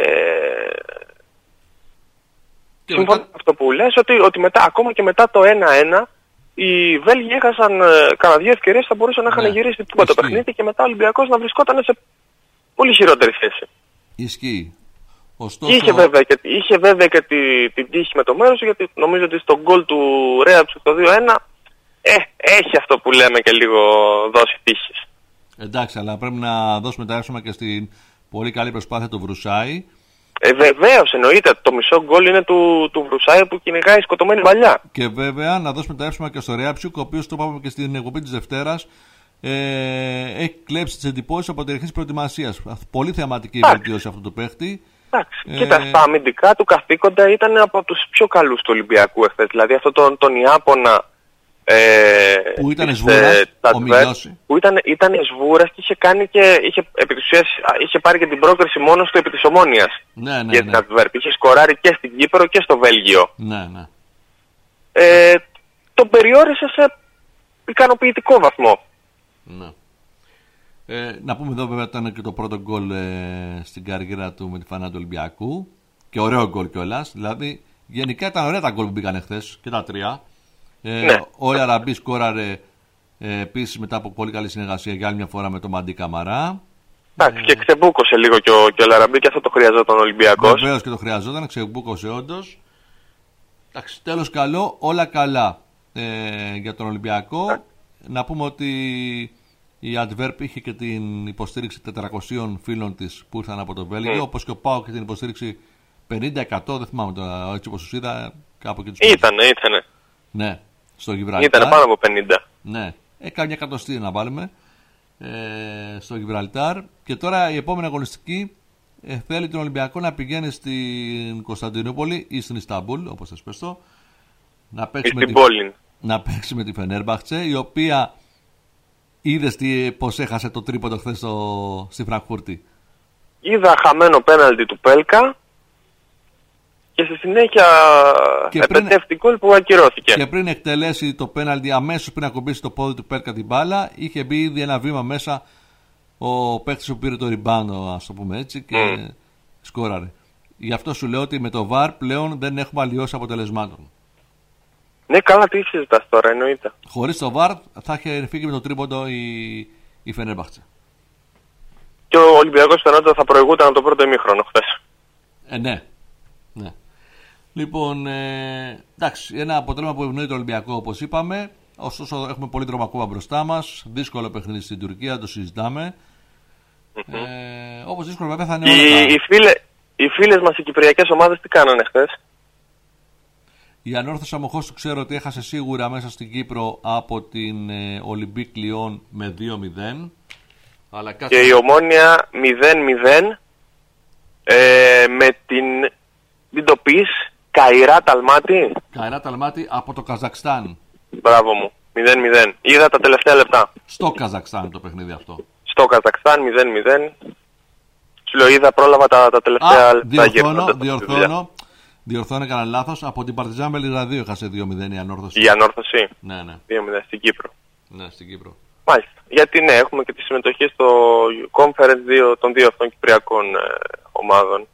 και σύμφωνα με αυτό που λες, ότι, ότι μετά, ακόμα και μετά το ένα ένα, οι Βέλγοι έχασαν ε, κανένα δύο ευκαιρίες, θα μπορούσαν να είχαν ναι. γυρίσει το Ισχύει. παιχνίδι και μετά ο Ολυμπιακός να βρισκόταν σε πολύ χειρότερη θέση. Ισχύει. Ωστόσο... Είχε βέβαια και, είχε βέβαια και την τη τύχη με το μέρος, γιατί νομίζω ότι στο γκολ του Ρέαψου το δύο ένα ε, έχει αυτό που λέμε και λίγο δώσει τύχης. Εντάξει, αλλά πρέπει να δώσουμε τα εύσημα και στην πολύ καλή προσπάθεια του Βρουσάη. Ε, βεβαίως, εννοείται. Το μισό γκολ είναι του, του Βρουσάη που κυνηγάει σκοτωμένη παλιά. Και βέβαια να δώσουμε τα έψημα και στο Ρέαψιουκ, ο οποίος το είπαμε και στην εκπομπή της Δευτέρας, ε, έχει κλέψει τις εντυπώσεις από την αρχή της προετοιμασίας. Πολύ θεαματική η βελτίωση αυτού του παίχτη. Εντάξει, ε... κοίτα, στα αμυντικά του καθήκοντα ήταν από τους πιο καλούς του Ολυμπιακού εχθές. Δηλαδή αυτό τον, τον Ιάπωνα. Ε, που ήταν σβούρας, ο Μιλιώση. Που ήταν, ήταν σβούρας και είχε κάνει και είχε, επί της ουσίας, είχε πάρει και την πρόκριση μόνος του επί της Ομόνοιας. Ναι, ναι, για ναι. την Adverb. Είχε σκοράρει και στην Κύπρο και στο Βέλγιο. Ναι, ναι. Ε, τον περιόρισε σε ικανοποιητικό βαθμό. Ναι. Ε, να πούμε εδώ βέβαια ήταν και το πρώτο γκολ ε, στην καριέρα του με τη φανά του Ολυμπιακού. Και ωραίο γκολ κιόλας. Δηλαδή γενικά ήταν ωραία τα γκολ που μπήκαν χθες και τα τρία. Ε, Ναι. Ο Αραμπή σκόραρε ε, επίσης μετά από πολύ καλή συνεργασία για άλλη μια φορά με τον Μαντί Καμαρά. Εντάξει, και ξεμπούκωσε λίγο και ο, και ο Λαραμπή και αυτό το χρειαζόταν ο Ολυμπιακός. Βεβαίως και το χρειαζόταν, ξεμπούκωσε όντως. Εντάξει, τέλος καλό, όλα καλά ε, για τον Ολυμπιακό. Α. Να πούμε ότι η Adverb είχε και την υποστήριξη τετρακοσίων φίλων της που ήρθαν από το Βέλγιο, mm. όπως και ο ΠΑΟΚ και την υποστήριξη πενήντα τοις εκατό, δεν θυμάμαι τώρα, έτσι όπως τους είδα κάπου εκεί τους. Ήτανε, ήτανε. Ναι, στο Γιβραλτάρ. Ήτανε πάνω από πενήντα. Ναι, ε, κάμια εκατοστή να βάλουμε ε, στο Γιβραλτάρ. Και τώρα η επόμενη αγωνιστική ε, θέλει τον Ολυμπιακό να πηγαίνει στην Κωνσταντινούπολη ή στην Ισταμπούλ, όπως θες πες το, να παίξει, με τη, να παίξει με τη Φενέρμπαχτσε, η οποία είδες τι, πως έχασε το τρίποντο χθες στο, στη Φραγκφούρτη. Είδα χαμένο πέναλτι του Πέλκα και στη συνέχεια επετεύχθη γκολ που ακυρώθηκε. Και πριν εκτελέσει το πέναλτι, αμέσως πριν ακουμπήσει το πόδι του Πέλκα την μπάλα, είχε μπει ήδη ένα βήμα μέσα ο παίκτης που πήρε το ριμπάνο, ας το πούμε έτσι, και mm. σκόραρε. Γι' αυτό σου λέω ότι με το βαρ πλέον δεν έχουμε αλλοιώσει αποτελεσμάτων. Ναι, καλά, τι συζητάς τώρα, εννοείται. Χωρίς το βαρ θα είχε φύγει με το τρίποντο η, η Φενέρμπαχτσε. Και ο Ολυμπιακός φαινόταν θα προηγούταν από το πρώτο ημίχρονο χθες. Ε, ναι. ναι. Λοιπόν, ε, εντάξει, ένα αποτέλεσμα που ευνοεί το Ολυμπιακό, όπως είπαμε. Ωστόσο, έχουμε πολύ δρόμο ακόμα μπροστά μας. Δύσκολο παιχνίδι στην Τουρκία, το συζητάμε. Mm-hmm. Ε, όπως δύσκολο βέβαια θα είναι όλα τα... οι, φίλε, οι φίλες μας οι κυπριακές ομάδες τι κάνανε χθες? Η Ανόρθωση Αμοχώστου ξέρω ότι έχασε σίγουρα μέσα στην Κύπρο από την ε, Ολυμπίκ Λιόν με δύο μηδέν. Αλλά κάθε... Και η Ομόνια μηδέν μηδέν ε, με την, μην το πεις, Καϊράτ Αλμάτι. Καϊράτ Αλμάτι από το Καζακστάν. Μπράβο μου, μηδέν μηδέν. Είδα τα τελευταία λεπτά. Στο Καζακστάν το παιχνίδι αυτό. Στο Καζακστάν μηδέν μηδέν. Σου λέω, είδα, πρόλαβα τα, τα τελευταία Α, λεπτά. Διορθώνω, διορθώνω. Διορθώνω, έκανα λάθος. Από την Παρτιζάν Μπελιγραδίου έχασε δύο μηδέν η Ανόρθωση. Η Ανόρθωση. Ναι, ναι. δύο μηδέν στην Κύπρο. Ναι, στην Κύπρο. Μάλιστα. Γιατί ναι, έχουμε και τη συμμετοχή στο conference δύο, των δύο αυτών κυπριακών ε, ομάδων.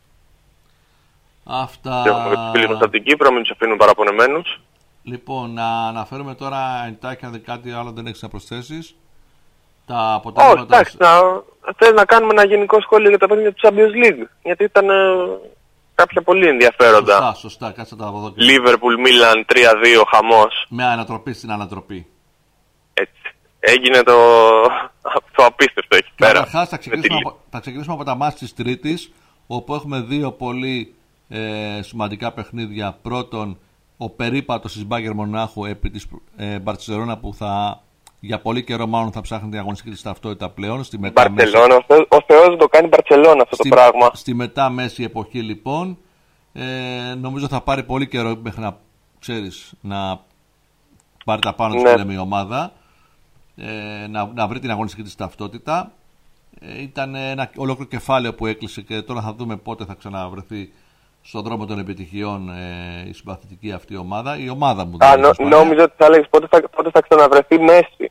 Αυτά. Και έχουμε και τους φίλους μας από την Κύπρο, μην τους αφήνουν παραπονεμένους. Λοιπόν, να αναφέρουμε τώρα εντάχει, αν κάτι άλλο δεν έχεις να προσθέσεις. Τα αποτελέσματα. Όχι, εντάξει, να, θες να κάνουμε ένα γενικό σχόλιο για τα παιχνίδια του Champions League. Γιατί ήταν ε, κάποια πολύ ενδιαφέροντα. Σωστά, σωστά, κάτσε τα από εδώ. Liverpool Milan τρία δύο χαμός. Με ανατροπή στην ανατροπή. Έτσι. Έγινε το, το απίστευτο εκεί πέρα. Καταρχάς θα ξεκινήσουμε, από, θα ξεκινήσουμε από τα μάτς της Τρίτης, όπου έχουμε δύο πολύ ε, σημαντικά παιχνίδια. Πρώτον, ο περίπατος της Μπάγερ Μονάχου επί της ε, Μπαρτσελώνα, που θα, για πολύ καιρό μάλλον θα ψάχνει την αγωνιστική της ταυτότητα πλέον. Στη μετά Μπαρτσελώνα, μέση... ο Θεός το κάνει Μπαρτσελώνα αυτό στη, το πράγμα. Στη μετά μέση εποχή λοιπόν, ε, νομίζω θα πάρει πολύ καιρό μέχρι να, ξέρεις, να πάρει τα πάνω της, ναι, λέμε, η ομάδα. Ε, να, να βρει την αγωνιστική της ταυτότητα. Ε, ήταν ένα ολόκληρο κεφάλαιο που έκλεισε και τώρα θα δούμε πότε θα ξαναβρεθεί στον δρόμο των επιτυχιών ε, η συμπαθητική αυτή ομάδα. Η ομάδα μου. Α, νο, νόμιζα ότι θα έλεγες πότε θα, πότε θα ξαναβρεθεί Μέση.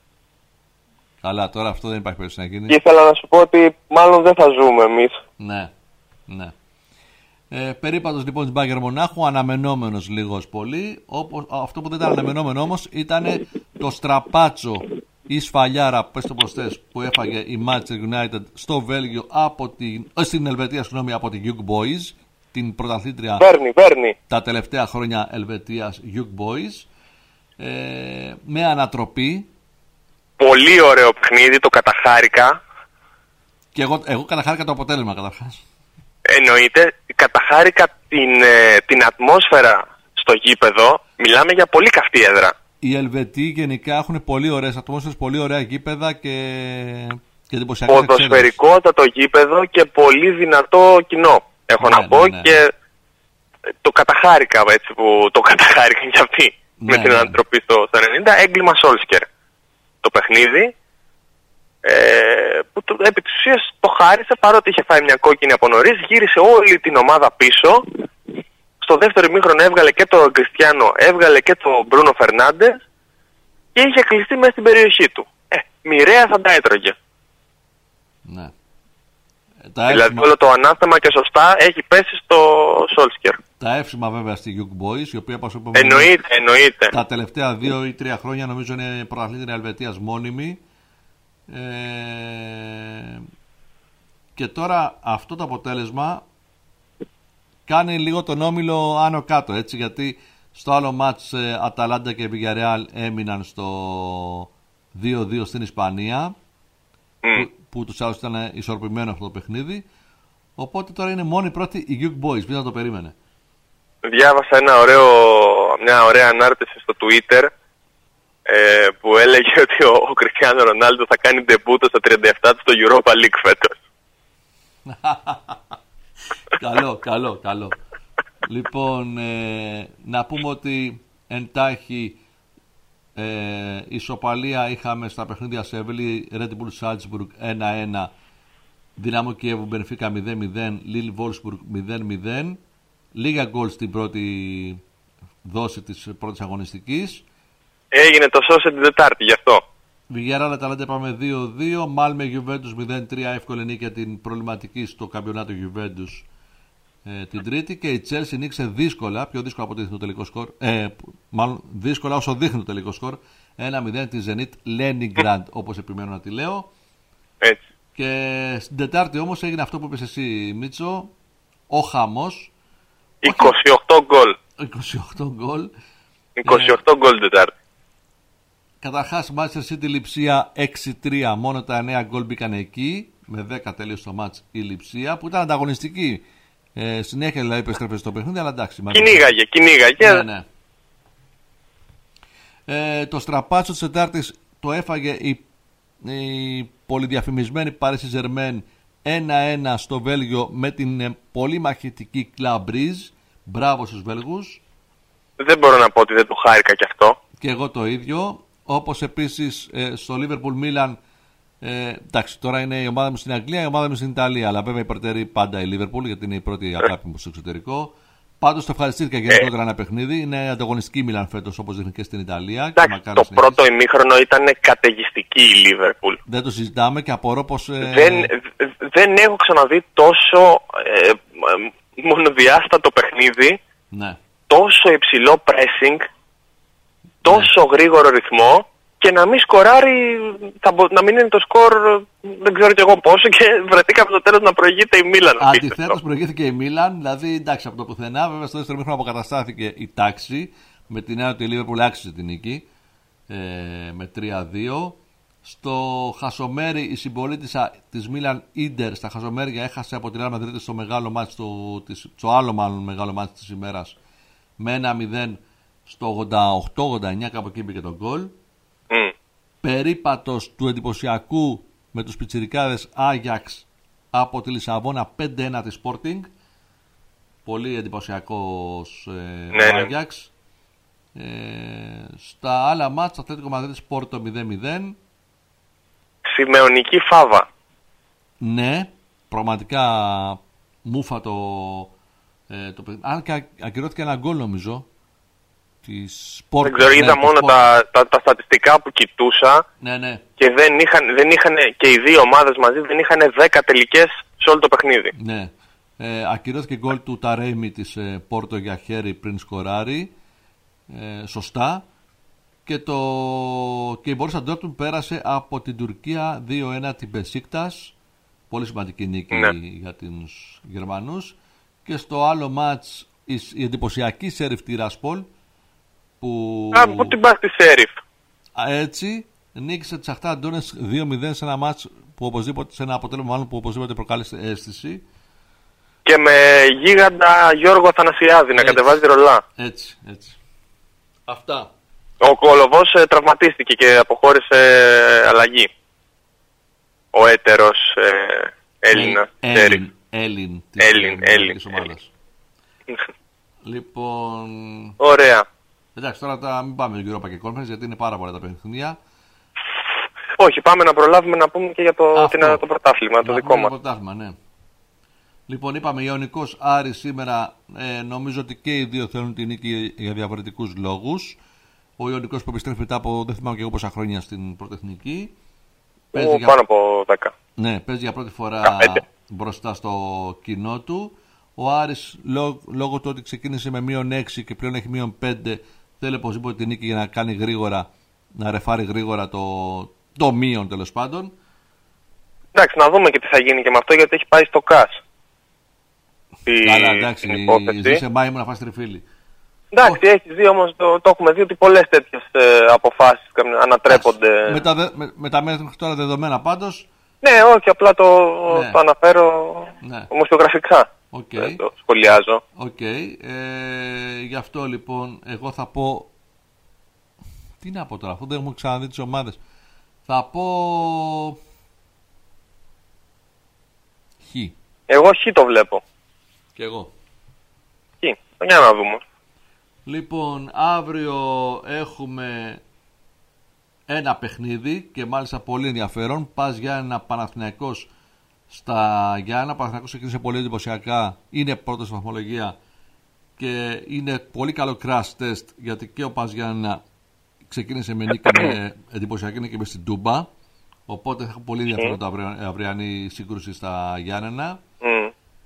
Καλά, τώρα αυτό δεν υπάρχει περίπτωση να γίνει. Και ήθελα να σου πω ότι μάλλον δεν θα ζούμε εμείς. Ναι, ναι. Ε, περίπατος λοιπόν της Μπάγερ Μονάχου, αναμενόμενος λίγος πολύ. Όπως, αυτό που δεν ήταν αναμενόμενο όμως ήταν το στραπάτσο ή σφαλιάρα, πες το πως θες, που έφαγε η Manchester United στο Βέλγιο από την, ε, στην Ελβετία, συγγνώμη, από την Young Boys, την πρωταθλήτρια Βέρνη, Βέρνη. τα τελευταία χρόνια Ελβετίας Young Boys, ε, με ανατροπή. Πολύ ωραίο παιχνίδι, το καταχάρηκα. Και εγώ, εγώ καταχάρηκα το αποτέλεσμα καταρχάς. εννοείται, καταχάρηκα την, ε, την ατμόσφαιρα στο γήπεδο. Μιλάμε για πολύ καυτή έδρα. Οι Ελβετοί γενικά έχουν πολύ ωραίες ατμόσφαιρες, πολύ ωραία γήπεδα και, και εντυπωσιακές εξέλιξεις. Ποδοσφαιρικότατο γήπεδο και πολύ δυνατό κοινό, έχω ναι, να πω, ναι, ναι. Και το καταχάρηκα έτσι που το καταχάρηκαν κι αυτοί ναι, με την ναι. ανατροπή στο, στο ενενήντα. Έγκλημα Σόλσκερ το παιχνίδι, ε, που το, επί της ουσίας το χάρισε, παρότι είχε φάει μια κόκκινη από νωρίς, γύρισε όλη την ομάδα πίσω. Στο δεύτερο ημίχρονο έβγαλε και τον Κριστιάνο, έβγαλε και τον Μπρούνο Φερνάντες και είχε κλειστεί μέσα στην περιοχή του. Ε, μοιραία θα τα έτρωγε. Ναι. Ε, τα δηλαδή εύσημα... όλο το ανάθεμα και σωστά έχει πέσει στο Σόλσκερ. Τα εύσημα βέβαια στη Young Boys, η οποία όπως είπαμε, εννοείται, εννοείται. Τα τελευταία δύο ή τρία χρόνια νομίζω είναι πρωταθλήτρια Ελβετίας μόνιμη. Ε... Και τώρα αυτό το αποτέλεσμα κάνει λίγο τον όμιλο άνω κάτω, έτσι, γιατί στο άλλο μάτς ε, Αταλάντα και Villarreal έμειναν στο δύο δύο στην Ισπανία, mm. που, που τους άλλους ήταν ισορροπημένο αυτό το παιχνίδι, οπότε τώρα είναι μόνη πρώτη η Young Boys, μην να το περίμενε. Διάβασα ένα ωραίο, μια ωραία ανάρτηση στο Twitter ε, που έλεγε ότι ο, ο Κριστιάνο Ρονάλντο θα κάνει ντεμπούτο στα τριάντα επτά του στο Europa League φέτος. Καλό, καλό, καλό. Λοιπόν, ε, να πούμε ότι εντάχει ε, ισοπαλία είχαμε στα παιχνίδια Σεβίλη, Red Bull Salzburg ένα ένα, Δυναμό Κιέβου Μπενφίκα μηδέν μηδέν, Λίλ Βόλσμπουργκ μηδέν μηδέν. Λίγα γκολ στην πρώτη δόση της πρώτης αγωνιστικής. Έγινε το σώσε την Τετάρτη γι' αυτό. Villarreal Αταλάντα πάμε δύο δύο, Μάλμε Γιουβέντους μηδέν τρία, εύκολη νίκη για την προβληματική στο καμπιονάτο Γιουβέντους ε, την Τρίτη, και η Chelsea νίκησε δύσκολα, πιο δύσκολα από ό,τι δείχνει το τελικό σκορ, ε, μάλλον δύσκολα όσο δείχνει το τελικό σκορ, ένα μηδέν τη Zenit Leningrad, όπως επιμένω να τη λέω. Έτσι. Και στην Τετάρτη όμως έγινε αυτό που είπες εσύ, Μίτσο, ο χαμός. είκοσι οκτώ γκολ. είκοσι οκτώ γκολ. είκοσι οκτώ γκολ Τετάρτη. Καταρχάς, Manchester City Λειψία έξι τρία, μόνο τα εννέα γκολ μπήκαν εκεί, με δέκα τελείωσε το μάτς η Λειψία, που ήταν ανταγωνιστική. Ε, συνέχεια δηλαδή επέστρεφε στο παιχνίδι, αλλά εντάξει. Κυνήγαγε, κυνήγαγε. Ναι, ναι. Ε, το στραπάτσο της Τετάρτης το έφαγε η, η πολυδιαφημισμένη Paris Saint-Germain ένα ένα στο Βέλγιο με την ε, πολύ μαχητική Club Brugge. Μπράβο στους Βέλγους. Δεν μπορώ να πω ότι δεν του χάρηκα κι αυτό. Και εγώ το ίδιο. Όπως επίσης ε, στο Liverpool Milan, ε, εντάξει, τώρα είναι η ομάδα μου στην Αγγλία, η ομάδα μου στην Ιταλία, αλλά βέβαια υπερτερεί πάντα η Liverpool γιατί είναι η πρώτη αγάπη μου στο εξωτερικό. Πάντως το ευχαριστήθηκα γενικότερα ε. ένα παιχνίδι. Είναι ανταγωνιστική η Milan φέτος, όπως δείχνει και στην Ιταλία. Εντάξει, και το πρώτο ημίχρονο ήταν καταιγιστική η Liverpool. Δεν το συζητάμε και απορώ πως... Ε... Δεν, δεν έχω ξαναδεί τόσο ε, μονοδιάστατο παιχνίδι, ναι. τόσο υψηλό pressing, τόσο ναι. γρήγορο ρυθμό, και να μην σκοράρει, θα, να μην είναι το σκορ δεν ξέρω κι εγώ πόσο, και βρεθήκαμε στο τέλος να προηγείται η Μίλαν. Αντιθέτως προηγήθηκε η Μίλαν, δηλαδή εντάξει, από το πουθενά. Βέβαια στο δεύτερο μήχρονο αποκαταστάθηκε η τάξη, με την έννοια ότι η Liverpool άξιζε την νίκη ε, με τρία δύο. Στο χασομέρι η συμπολίτησα της Μίλαν, Ίντερ, στα χασομέρια έχασε από την Real Madrid στο μεγάλο μάτς, στο, στο άλλο μάλλον μεγάλο μάτς της ημέρας, με ένα μηδέν στο ογδόντα οκτώ ογδόντα εννιά, κάπου εκεί μπήκε το γκολ. Mm. Περίπατος του εντυπωσιακού με τους πιτσιρικάδες Άγιαξ από τη Λισαβόνα πέντε ένα τη Sporting. Πολύ εντυπωσιακός ε, ναι, Άγιαξ. Ε, στα άλλα μάτς, Ατλέτικο Μαδρίτης Πόρτο μηδέν μηδέν. Σημεωνική φάβα. Ναι, πραγματικά μούφα το, ε, το αν και ακυρώθηκε ένα γκολ νομίζω. Sport, δεν ξέρω, ναι, είδα μόνο τα, τα, τα στατιστικά που κοιτούσα, ναι, ναι. και δεν είχαν, δεν είχαν, και οι δύο ομάδες μαζί δεν είχαν δέκα τελικές σε όλο το παιχνίδι. Ναι. Ε, ακυρώθηκε γκολ του Ταρέμι της ε, Πόρτο για χέρι πριν σκοράρει. Ε, σωστά. Και, το, και η Μπορίσσα Ντόρτμουντ πέρασε από την Τουρκία δύο ένα την Μπεσίκτας. Πολύ σημαντική νίκη, ναι, για τους Γερμανούς. Και στο άλλο μάτς η, η εντυπωσιακή Σέριφ Τιρασπόλ, που... Από την πας τη Σέριφ. Έτσι νίκησε τη Σαχτάρ Ντόνετσκ δύο μηδέν σε ένα μάτς που οπωσδήποτε, σε ένα αποτέλεσμα μάλλον που οπωσδήποτε προκάλεσε αίσθηση. και με γίγαντα Γιώργο Αθανασιάδη να κατεβάζει ρολά. Έτσι, έτσι. Αυτά. Ο Κολοβός ε, τραυματίστηκε και αποχώρησε ε, αλλαγή. Ο έτερος ε, Έλληνας. Έλλην, Έλλην της Έλλην, Έλλην, ομάδας. Λοιπόν... Ωραία. Εντάξει, τώρα τα, μην πάμε για Europa και Conference γιατί είναι πάρα πολλά τα παιχνίδια. Όχι, πάμε να προλάβουμε να πούμε και για το, την, το πρωτάθλημα, να το δικό μας. Το πρωτάθλημα, ναι. Λοιπόν, είπαμε Ιωνικός Άρης σήμερα, ε, νομίζω ότι και οι δύο θέλουν την νίκη για διαφορετικούς λόγους. Ο Ιωνικός που επιστρέφει μετά από δεν θυμάμαι και εγώ πόσα χρόνια στην πρωτεθνική. Ο, πάνω για... από δέκα. Ναι, παίζει για πρώτη φορά δεκαπέντε. Μπροστά στο κοινό του. Ο Άρης λόγω, λόγω του ότι ξεκίνησε με μείον έξι και πλέον έχει μείον πέντε, θέλει οπωσδήποτε την νίκη για να κάνει γρήγορα, να ρεφάρει γρήγορα το, το μείον τέλος πάντων. Εντάξει, να δούμε και τι θα γίνει και με αυτό γιατί έχει πάει στο ΚΑΣ. Καλά, εντάξει, ζήσε Μάη μου να φας τριφύλι. Εντάξει, oh. έχει δει όμως, το, το έχουμε δει ότι πολλές τέτοιες ε, αποφάσεις ανατρέπονται. Με τα, με, με τα μέχρι τώρα δεδομένα πάντως. Ναι, όχι, απλά το, ναι. το αναφέρω ναι. ομοσιογραφικά. Okay. Δεν το σχολιάζω. Okay. Ε, γι' αυτό λοιπόν εγώ θα πω... Τι να πω τώρα, αφού δεν έχουμε ξαναδεί τις ομάδες. Θα πω... Χ. Εγώ Χ το βλέπω. Και εγώ. Χ. Για να δούμε. Λοιπόν, αύριο έχουμε ένα παιχνίδι και μάλιστα πολύ ενδιαφέρον. Πας Γιάννενα Παναθηναϊκός στα Γιάννενα. Παναθηναϊκός ξεκίνησε πολύ εντυπωσιακά. Είναι πρώτος στη βαθμολογία και είναι πολύ καλό crash test γιατί και ο Πας Γιάννενα ξεκίνησε με νίκη με εντυπωσιακή νίκη με στην Τούμπα. Οπότε θα έχω πολύ ενδιαφέρον το αυριανή σύγκρουση στα Γιάννενα. Mm.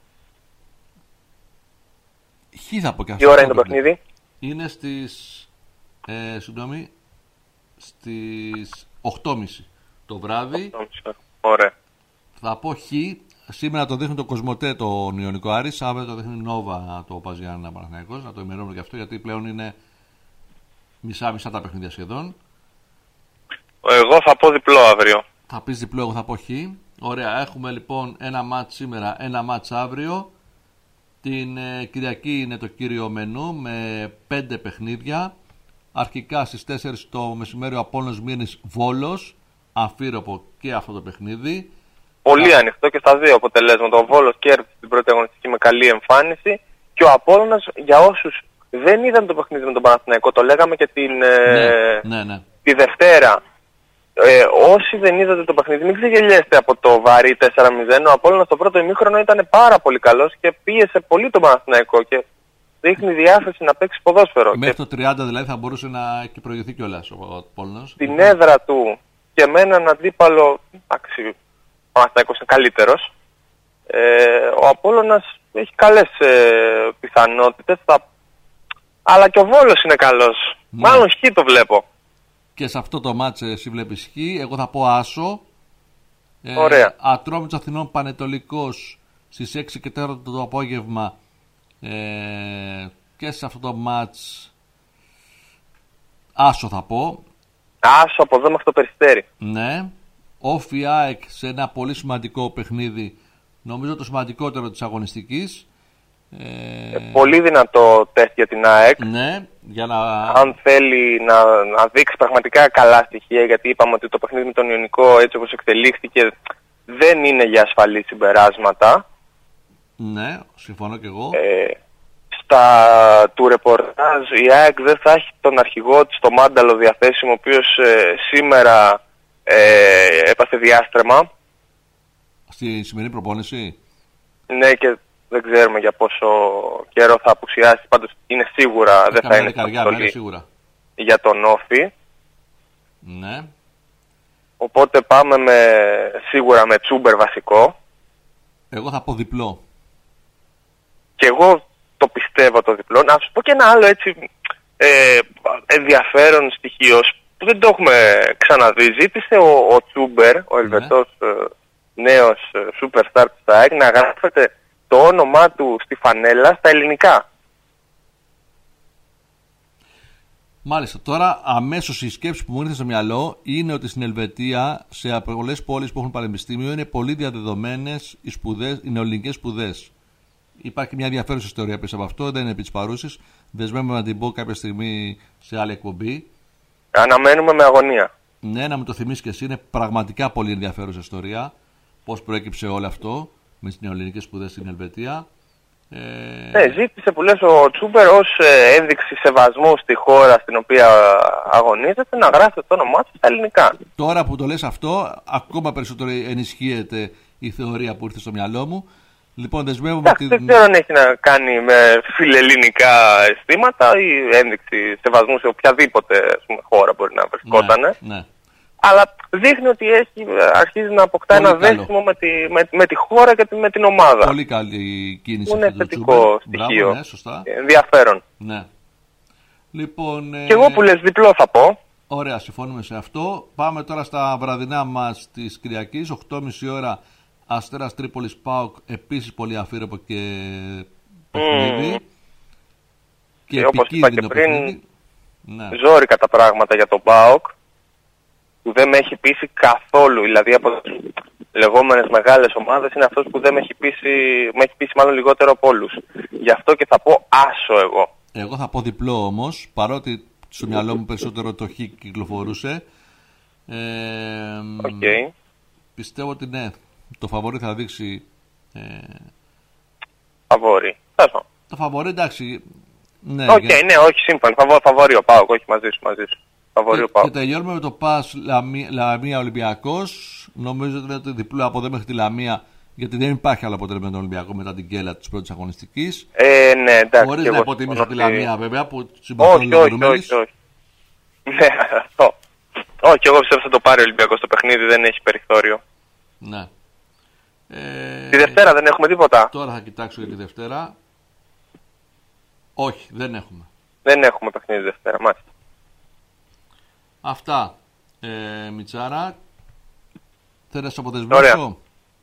Χ θα πω και αυτό. Τι ώρα είναι το παιχνίδι? Είναι στις, ε, συγγνώμη, στις οκτώ και μισή το βράδυ. Ωραία. Θα πω Χ. Σήμερα το δείχνει το Κοσμοτέ το Ιωνικό Άρης. Αύριο το δείχνει Νόβα το Πας Γιάννενα Παναθηναϊκός. Να το ημερώνουμε και αυτό γιατί πλέον είναι μισά-μισά τα παιχνίδια σχεδόν. Εγώ θα πω διπλό αύριο. Θα πεις διπλό, εγώ θα πω Χ. Ωραία, έχουμε λοιπόν ένα μάτς σήμερα, ένα μάτς αύριο. Την ε, Κυριακή είναι το κύριο μενού με πέντε παιχνίδια. Αρχικά στις τέσσερις το μεσημέρι ο Απόλλωνας Μύρνης Βόλος. Αμφίροπο και αυτό το παιχνίδι. Πολύ Α... ανοιχτό και στα δύο αποτελέσματα. Ο Βόλος κέρδισε την πρώτη αγωνιστική με καλή εμφάνιση. Και ο Απόλλωνας, για όσους δεν είδαν το παιχνίδι με τον Παναθηναϊκό, το λέγαμε και την, ναι, ε, ναι, ναι. τη Δευτέρα. Ε, όσοι δεν είδατε το παιχνίδι, μην ξεγελιέστε από το βαρύ τέσσερα μηδέν. Ο Απόλλωνας στο πρώτο ημίχρονο ήταν πάρα πολύ καλός και πίεσε πολύ τον Παναθηναϊκό και δείχνει διάθεση να παίξει ποδόσφαιρο. Μέχρι και... το τριάντα δηλαδή θα μπορούσε να έχει προηγηθεί κιόλας ο Απόλλωνας. Στην έδρα του και με έναν αντίπαλο, εντάξει, ο Παναθηναϊκός είναι καλύτερος. Ε, ο Απόλλωνας έχει καλές ε, πιθανότητες, θα... αλλά και ο Βόλος είναι καλός. Ναι. Μάλλον Χ το βλέπω. Και σε αυτό το μάτς εσύ βλέπεις Χ. Εγώ θα πω Άσο. Ωραία. Ε, Ατρόμητος Αθηνών Πανετολικός στις έξι και τέσσερα το απόγευμα. Ε, και σε αυτό το μάτς Άσο θα πω. Άσο από εδώ μέχρι το Περιστέρι. Ναι. Όφι ΑΕΚ σε ένα πολύ σημαντικό παιχνίδι. Νομίζω το σημαντικότερο της αγωνιστικής. Ε, πολύ δυνατό τεστ για την ΑΕΚ. Ναι, για να... Αν θέλει να, να δείξει πραγματικά καλά στοιχεία, γιατί είπαμε ότι το παιχνίδι με τον Ιωνικό έτσι όπως εξελίχθηκε δεν είναι για ασφαλή συμπεράσματα. Ναι, συμφωνώ και εγώ. Ε, στα του ρεπορτάζ η ΑΕΚ δεν θα έχει τον αρχηγό της, το Μάνταλο, διαθέσιμο, ο οποίος ε, σήμερα ε, έπαθε διάστρεμα. Στη σημερινή προπόνηση. Ναι, και δεν ξέρουμε για πόσο καιρό θα απουσιάσει. Πάντως είναι σίγουρα, δεν θα είναι καρδιά, σίγουρα για τον Όφη. Ναι. Οπότε πάμε με, σίγουρα με Τσούμπερ βασικό. Εγώ θα πω διπλό. Και εγώ το πιστεύω το διπλό. Να σου πω και ένα άλλο έτσι ε, ενδιαφέρον στοιχείο που δεν το έχουμε ξαναδεί. Ζήτησε ο, ο Τσούμπερ, ο Ελβετός ναι. ε, νέος ε, superstar της ΑΕΚ, να γράφεται το όνομά του στη φανέλα στα ελληνικά. Μάλιστα. Τώρα αμέσως η σκέψη που μου ήρθε στο μυαλό είναι ότι στην Ελβετία, σε πολλές πόλεις που έχουν πανεπιστήμιο, είναι πολύ διαδεδομένες οι, σπουδές, οι νεοελληνικές σπουδές. Υπάρχει μια ενδιαφέρουσα ιστορία πίσω από αυτό, δεν είναι επί της παρούσης. Δεσμεύομαι να την πω κάποια στιγμή σε άλλη εκπομπή. Αναμένουμε με αγωνία. Ναι, να μου το θυμίσεις και εσύ, είναι πραγματικά πολύ ενδιαφέρουσα ιστορία. Πώς προέκυψε όλο αυτό με τις νεοελληνικές σπουδές στην Ελβετία. Ε... Ναι, ζήτησε που λες ο Τσούμπερ ως ε, ένδειξη σεβασμού στη χώρα στην οποία αγωνίζεται να γράφει το όνομά του στα ελληνικά. Τώρα που το λες αυτό, ακόμα περισσότερο ενισχύεται η θεωρία που ήρθε στο μυαλό μου. Λοιπόν, δεσμεύομαι ότι... Δεν ξέρω αν έχει να κάνει με φιλελληνικά αισθήματα ή ένδειξη σεβασμού σε οποιαδήποτε ας πούμε, χώρα μπορεί να βρισκόταν. Ναι, ναι. Αλλά δείχνει ότι έχει, αρχίζει να αποκτά πολύ ένα δέσιμο με τη, με, με τη χώρα και με την ομάδα. Πολύ καλή κίνηση. Είναι θετικό στοιχείο. Μπράβο, ναι, σωστά. Ενδιαφέρον. Ναι. Λοιπόν, και ε... εγώ που λες διπλό θα πω. Ωραία, συμφωνούμε σε αυτό. Πάμε τώρα στα βραδινά μας της Κυριακής. οκτώ και μισή ώρα Αστέρας Τρίπολης ΠΑΟΚ. Επίσης πολύ αφήρωπο και παιχνίδι. Mm. Και, και όπως είπα και πριν, ναι. Ζόρικα τα πράγματα για τον ΠΑΟΚ. Που δεν με έχει πείσει καθόλου. Δηλαδή από τις λεγόμενες μεγάλες ομάδες είναι αυτός που δεν με έχει πείσει, με έχει πείσει μάλλον λιγότερο από όλους. Γι' αυτό και θα πω άσο εγώ. Εγώ θα πω διπλό όμως, παρότι στο μυαλό μου περισσότερο το χ κυκλοφορούσε. Ε, okay. Πιστεύω ότι ναι, το φαβορί θα δείξει... Ε, φαβορί. Το φαβορί εντάξει... Ναι, okay, για... ναι, όχι σύμφωνο. Φαβορί ο ΠΑΟΚ, όχι μαζί σου, μαζί σου. Και, και τελειώνουμε με το ΠΑΣ Λαμία, Λαμία Ολυμπιακός. Νομίζω ότι είναι το διπλό από εδώ μέχρι τη Λαμία, γιατί δεν υπάρχει άλλο αποτέλεσμα με τον Ολυμπιακό μετά την γκέλα της πρώτης αγωνιστικής. Ε, ναι, εντάξει. Χωρίς να υποτιμήσω ότι... τη Λαμία βέβαια που συμπαθούν όχι, όχι, όχι, όχι. Ναι, αυτό. Όχι, εγώ πιστεύω θα το πάρει ο Ολυμπιακός το παιχνίδι, δεν έχει περιθώριο. Ναι. Ε... Τη Δευτέρα δεν έχουμε τίποτα. Τώρα θα κοιτάξω για τη Δευτέρα. Όχι, δεν έχουμε. Δεν έχουμε παιχνίδι Δευτέρα, μάλιστα. Αυτά, ε, Μιτσάρα. Θέλεις να σου αποδεσμεύσω?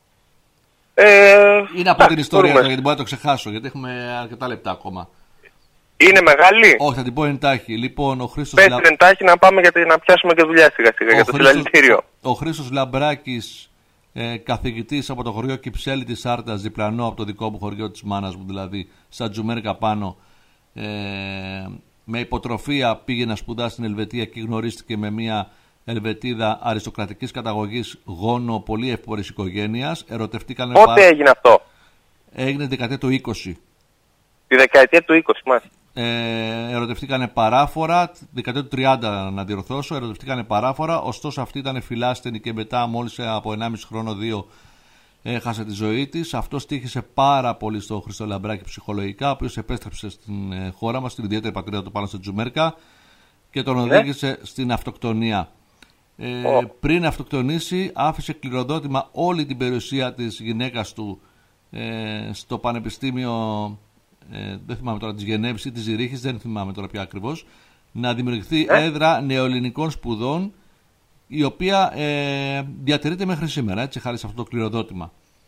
Ε, είναι από την ιστορία, γιατί μπορεί να το ξεχάσω, γιατί έχουμε αρκετά λεπτά ακόμα. Είναι μεγάλη? Όχι, θα την πω εντάχει. Λοιπόν, ο Χρήστος Πες την εντάχει να πάμε γιατί να πιάσουμε και δουλειά σιγά σιγά για το συλλαλητήριο. Ο, ο Χρήστος Λαμπράκης, ε, καθηγητής από το χωριό Κυψέλη της Άρτας, διπλανό από το δικό μου χωριό της μάνας μου, δηλαδή, στα Τζουμέρκα πάνω, ε, με υποτροφία πήγε να σπουδάσει στην Ελβετία και γνωρίστηκε με μια Ελβετίδα αριστοκρατικής καταγωγής, γόνο, πολύ εύπορης οικογένειας. Ερωτευτήκανε. Πότε πα... έγινε αυτό? Έγινε τη δεκαετία του είκοσι. Τη δεκαετία του είκοσι, μάλιστα. Ε, ερωτευτήκανε παράφορα, τη δεκαετία του τριάντα να διορθώσω, ερωτευτήκανε παράφορα, ωστόσο αυτή ήταν φιλάστενη και μετά μόλις από ενάμιση χρόνο, δύο, έχασε τη ζωή της. Αυτό στοίχησε πάρα πολύ στο Χρήστο Λαμπράκη ψυχολογικά, ο οποίος επέστρεψε στην χώρα μας, στην ιδιαίτερη πατρίδα του πάνω στο Τζουμέρκα και τον οδήγησε ναι. στην αυτοκτονία. Ε, oh. Πριν αυτοκτονήσει άφησε κληροδότημα όλη την περιουσία της γυναίκας του ε, στο Πανεπιστήμιο, ε, δεν θυμάμαι τώρα, της Γενέβης ή της Ζηρίχης, δεν θυμάμαι τώρα πια ακριβώς, να δημιουργηθεί yeah. έδρα νεοελληνικών σπουδών, η οποία ε, διατηρείται μέχρι σήμερα, έτσι, χάρη σε αυτό το κληροδότημα.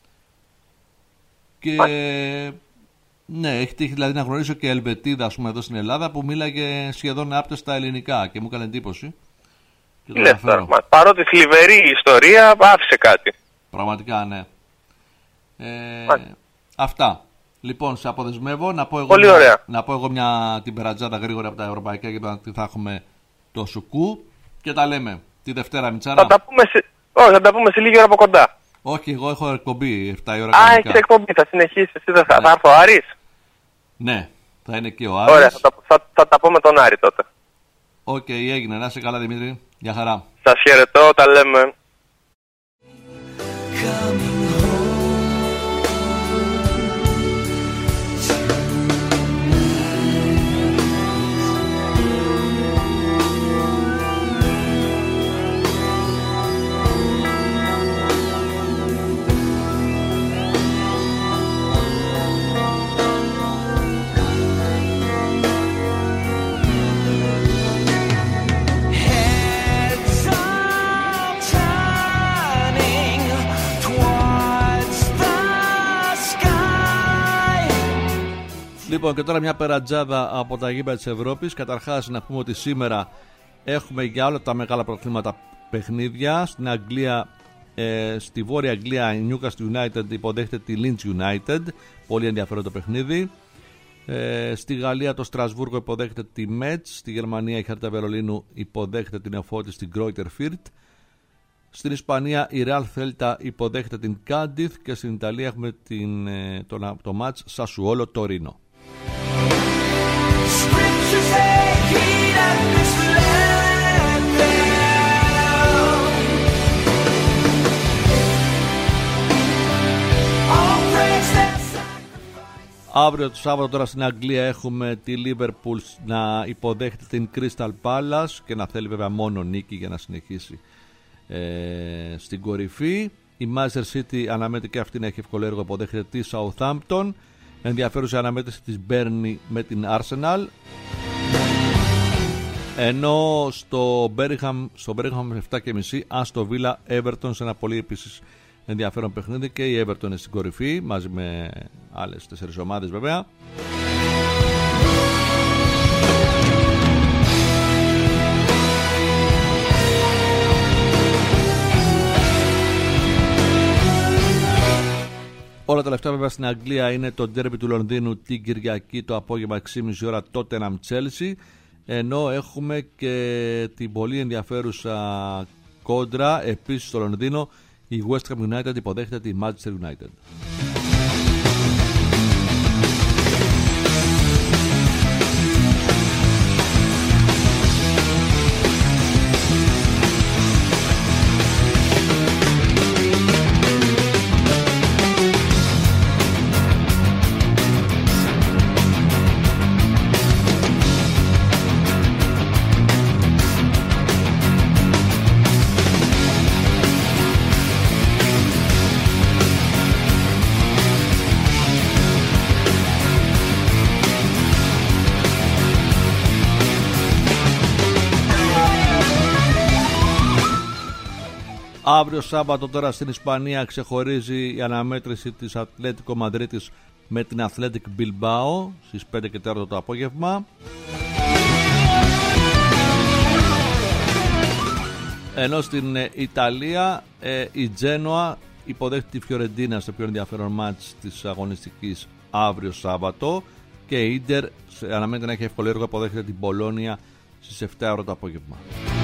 Και ε, ναι, έχει τύχει δηλαδή να γνωρίσω και Ελβετίδα, ας πούμε, εδώ στην Ελλάδα που μίλαγε σχεδόν άπτεστα ελληνικά και μου έκανε εντύπωση. Λες, παρότι θλιβερή η ιστορία άφησε κάτι. Πραγματικά, ναι. Ε, αυτά. Λοιπόν, σε αποδεσμεύω να πω εγώ, πολύ μια, ωραία. Να πω εγώ μια την περατζάδα γρήγορα από τα ευρωπαϊκά και τι θα έχουμε το σουκού και τα λέμε τη Δευτέρα, Μιτσάρα. Θα τα πούμε σε, όχι, θα τα πούμε σε λίγη ώρα από κοντά. Όχι, εγώ έχω εκπομπή εφτά η ώρα. Α, έχεις εκπομπή, θα συνεχίσεις, εσύ θα, ναι. θα έρθει ο Άρης. Ναι, θα είναι και ο Άρης. Ωραία, θα τα, θα, θα τα πούμε τον Άρη τότε. Οκ, okay, έγινε. Να είσαι καλά, Δημήτρη. Γεια χαρά. Σας χαιρετώ, τα λέμε. Λοιπόν, και τώρα μια περατζάδα από τα γήπεδα της Ευρώπης. Καταρχάς να πούμε ότι σήμερα έχουμε για όλα τα μεγάλα προκλήματα παιχνίδια. Στην Αγγλία Ε, στη Βόρεια Αγγλία η Newcastle United υποδέχεται τη Leeds United. Πολύ ενδιαφέρον το παιχνίδι. Ε, στη Γαλλία το Στρασβούργο υποδέχεται τη Μέτς. Στη Γερμανία η Χέρτα Βερολίνου υποδέχεται την Νεοφώτη στην Greuther Fürth. Στην Ισπανία η Real Celta υποδέχεται την Cádiz. Και στην Ιταλία έχουμε την, το, το μάτς Sassuolo Torino. Αύριο το Σάββατο τώρα στην Αγγλία έχουμε τη Liverpool να υποδέχεται την Crystal Palace και να θέλει βέβαια μόνο νίκη για να συνεχίσει ε, στην κορυφή. Η Manchester City αναμένεται και αυτή να έχει εύκολο έργο, υποδέχεται τη Southampton. Ενδιαφέρουσα αναμέτρηση της Burnley με την Arsenal. Ενώ στο Birmingham, στο Birmingham επτά και μισή Aston Villa Everton σε ένα πολύ επίσης ενδιαφέρον παιχνίδι, και η Everton είναι στην κορυφή μαζί με άλλες τέσσερις ομάδες βέβαια. Όλα τα λεφτά βέβαια στην Αγγλία είναι το ντέρμπι του Λονδίνου την Κυριακή το απόγευμα έξι και μισή ώρα Tottenham Chelsea, ενώ έχουμε και την πολύ ενδιαφέρουσα κόντρα επίσης στο Λονδίνο. Η West Ham United υποδέχεται τη Manchester United. Αύριο Σάββατο τώρα στην Ισπανία ξεχωρίζει η αναμέτρηση της Ατλέτικο Μαδρίτης με την Athletic Bilbao στις πέντε και τέσσερα το απόγευμα. Ενώ στην Ιταλία ε, η Τζένοα υποδέχεται τη Φιωρεντίνα στο πιο ενδιαφέρον μάτς της αγωνιστικής αύριο Σάββατο, και η Ίντερ αναμένεται να έχει εύκολο έργο, υποδέχεται την Πολόνια στις επτά ώρα το απόγευμα.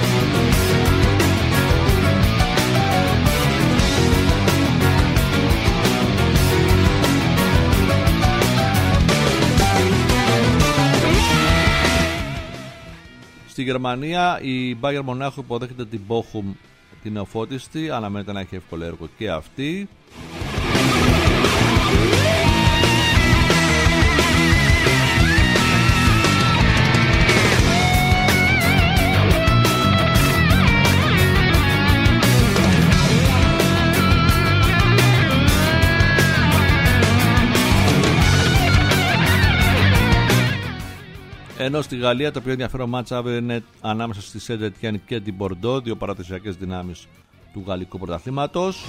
Στη Γερμανία η Bayern Μονάχου υποδέχεται την Bochum την Νεοφώτιστη, αναμένεται να έχει εύκολο έργο και αυτή. Ενώ στη Γαλλία το πιο ενδιαφέρον μάτσα αύριο είναι ανάμεσα στη Saint-Étienne και την Bordeaux, δύο παραδοσιακές δυνάμεις του γαλλικού πρωταθλήματος.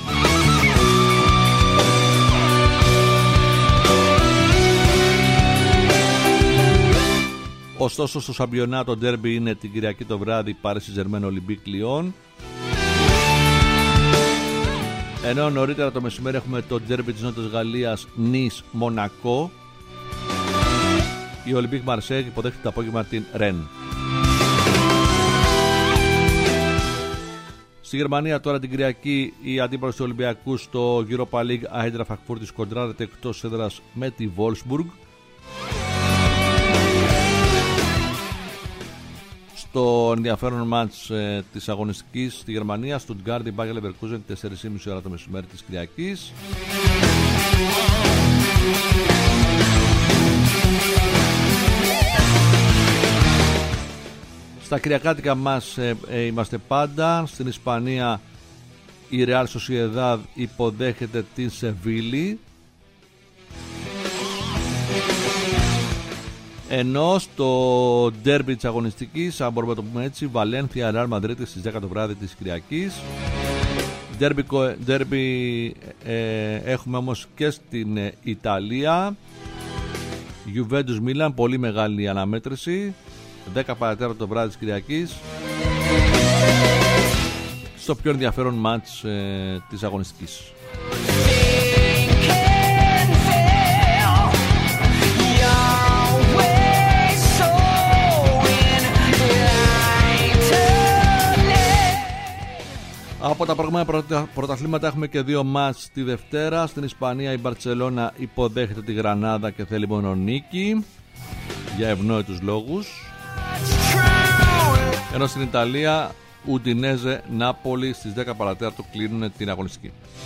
Ωστόσο στο Σαμπιονά το ντέρμπι είναι την Κυριακή το βράδυ, Paris Saint-Germain Olympique Lyon. Ενώ νωρίτερα το μεσημέρι έχουμε το ντέρμπι της Νότιας Γαλλίας Nice Μονακό. Η Olympique Marseille υποδέχεται το απόγευμα την Rennes. Στη Γερμανία τώρα την Κυριακή η αντίπαλος του Ολυμπιακού στο Europa League Eintracht Frankfurt κοντράρεται εκτός έδρας με τη Wolfsburg. Στο ενδιαφέρον μάτς ε, της αγωνιστικής στη Γερμανία, Stuttgart Bayer Leverkusen τέσσερις και μισή ώρα το μεσημέρι της Κυριακής. Στα κυριακάτικα μας ε, ε, είμαστε πάντα. Στην Ισπανία η Real Sociedad υποδέχεται την Σεβίλη. Ενώ στο ντέρμπι της αγωνιστικής, αν μπορούμε να το πούμε έτσι, Βαλένθια Real Madrid στις δέκα το βράδυ της Κυριακής. Ντέρμπι, ντέρμπι ε, έχουμε όμως και στην ε, Ιταλία. Juventus Milan, πολύ μεγάλη αναμέτρηση, δέκα παρατέρα το βράδυ της Κυριακής. στο πιο ενδιαφέρον μάτς ε, της αγωνιστικής. Από τα προηγούμενα πρωτα... πρωταθλήματα έχουμε και δύο μάτς τη Δευτέρα. Στην Ισπανία η Μπαρτσελώνα υποδέχεται τη Γρανάδα και θέλει μόνο νίκη για ευνόητους λόγους. Ενώ στην Ιταλία Ουντινέζε Νάπολη στις δέκα παρατέταρτο κλείνουν την αγωνιστική.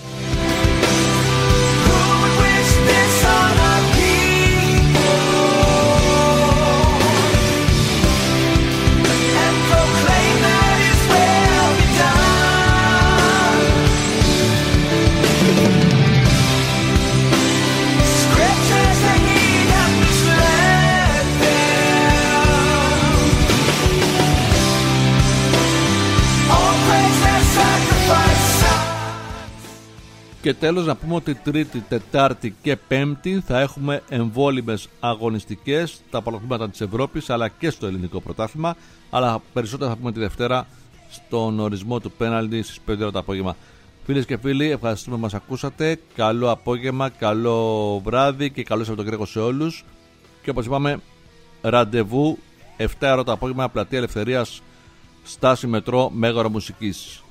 Και τέλος να πούμε ότι Τρίτη, Τετάρτη και Πέμπτη θα έχουμε εμβόλυμες αγωνιστικές στα πρωταθλήματα της Ευρώπης αλλά και στο ελληνικό πρωτάθλημα. Αλλά περισσότερα θα πούμε τη Δευτέρα στον ορισμό του πέναλτι στις πέντε ώρα το απόγευμα. Φίλες και φίλοι, ευχαριστούμε που μας ακούσατε. Καλό απόγευμα, καλό βράδυ και καλό Σαββατοκύριακο σε όλους. Και όπως είπαμε, ραντεβού επτά ώρα το απόγευμα, πλατεία Ελευθερίας, στάση μετρό, Μέγαρο Μουσικής.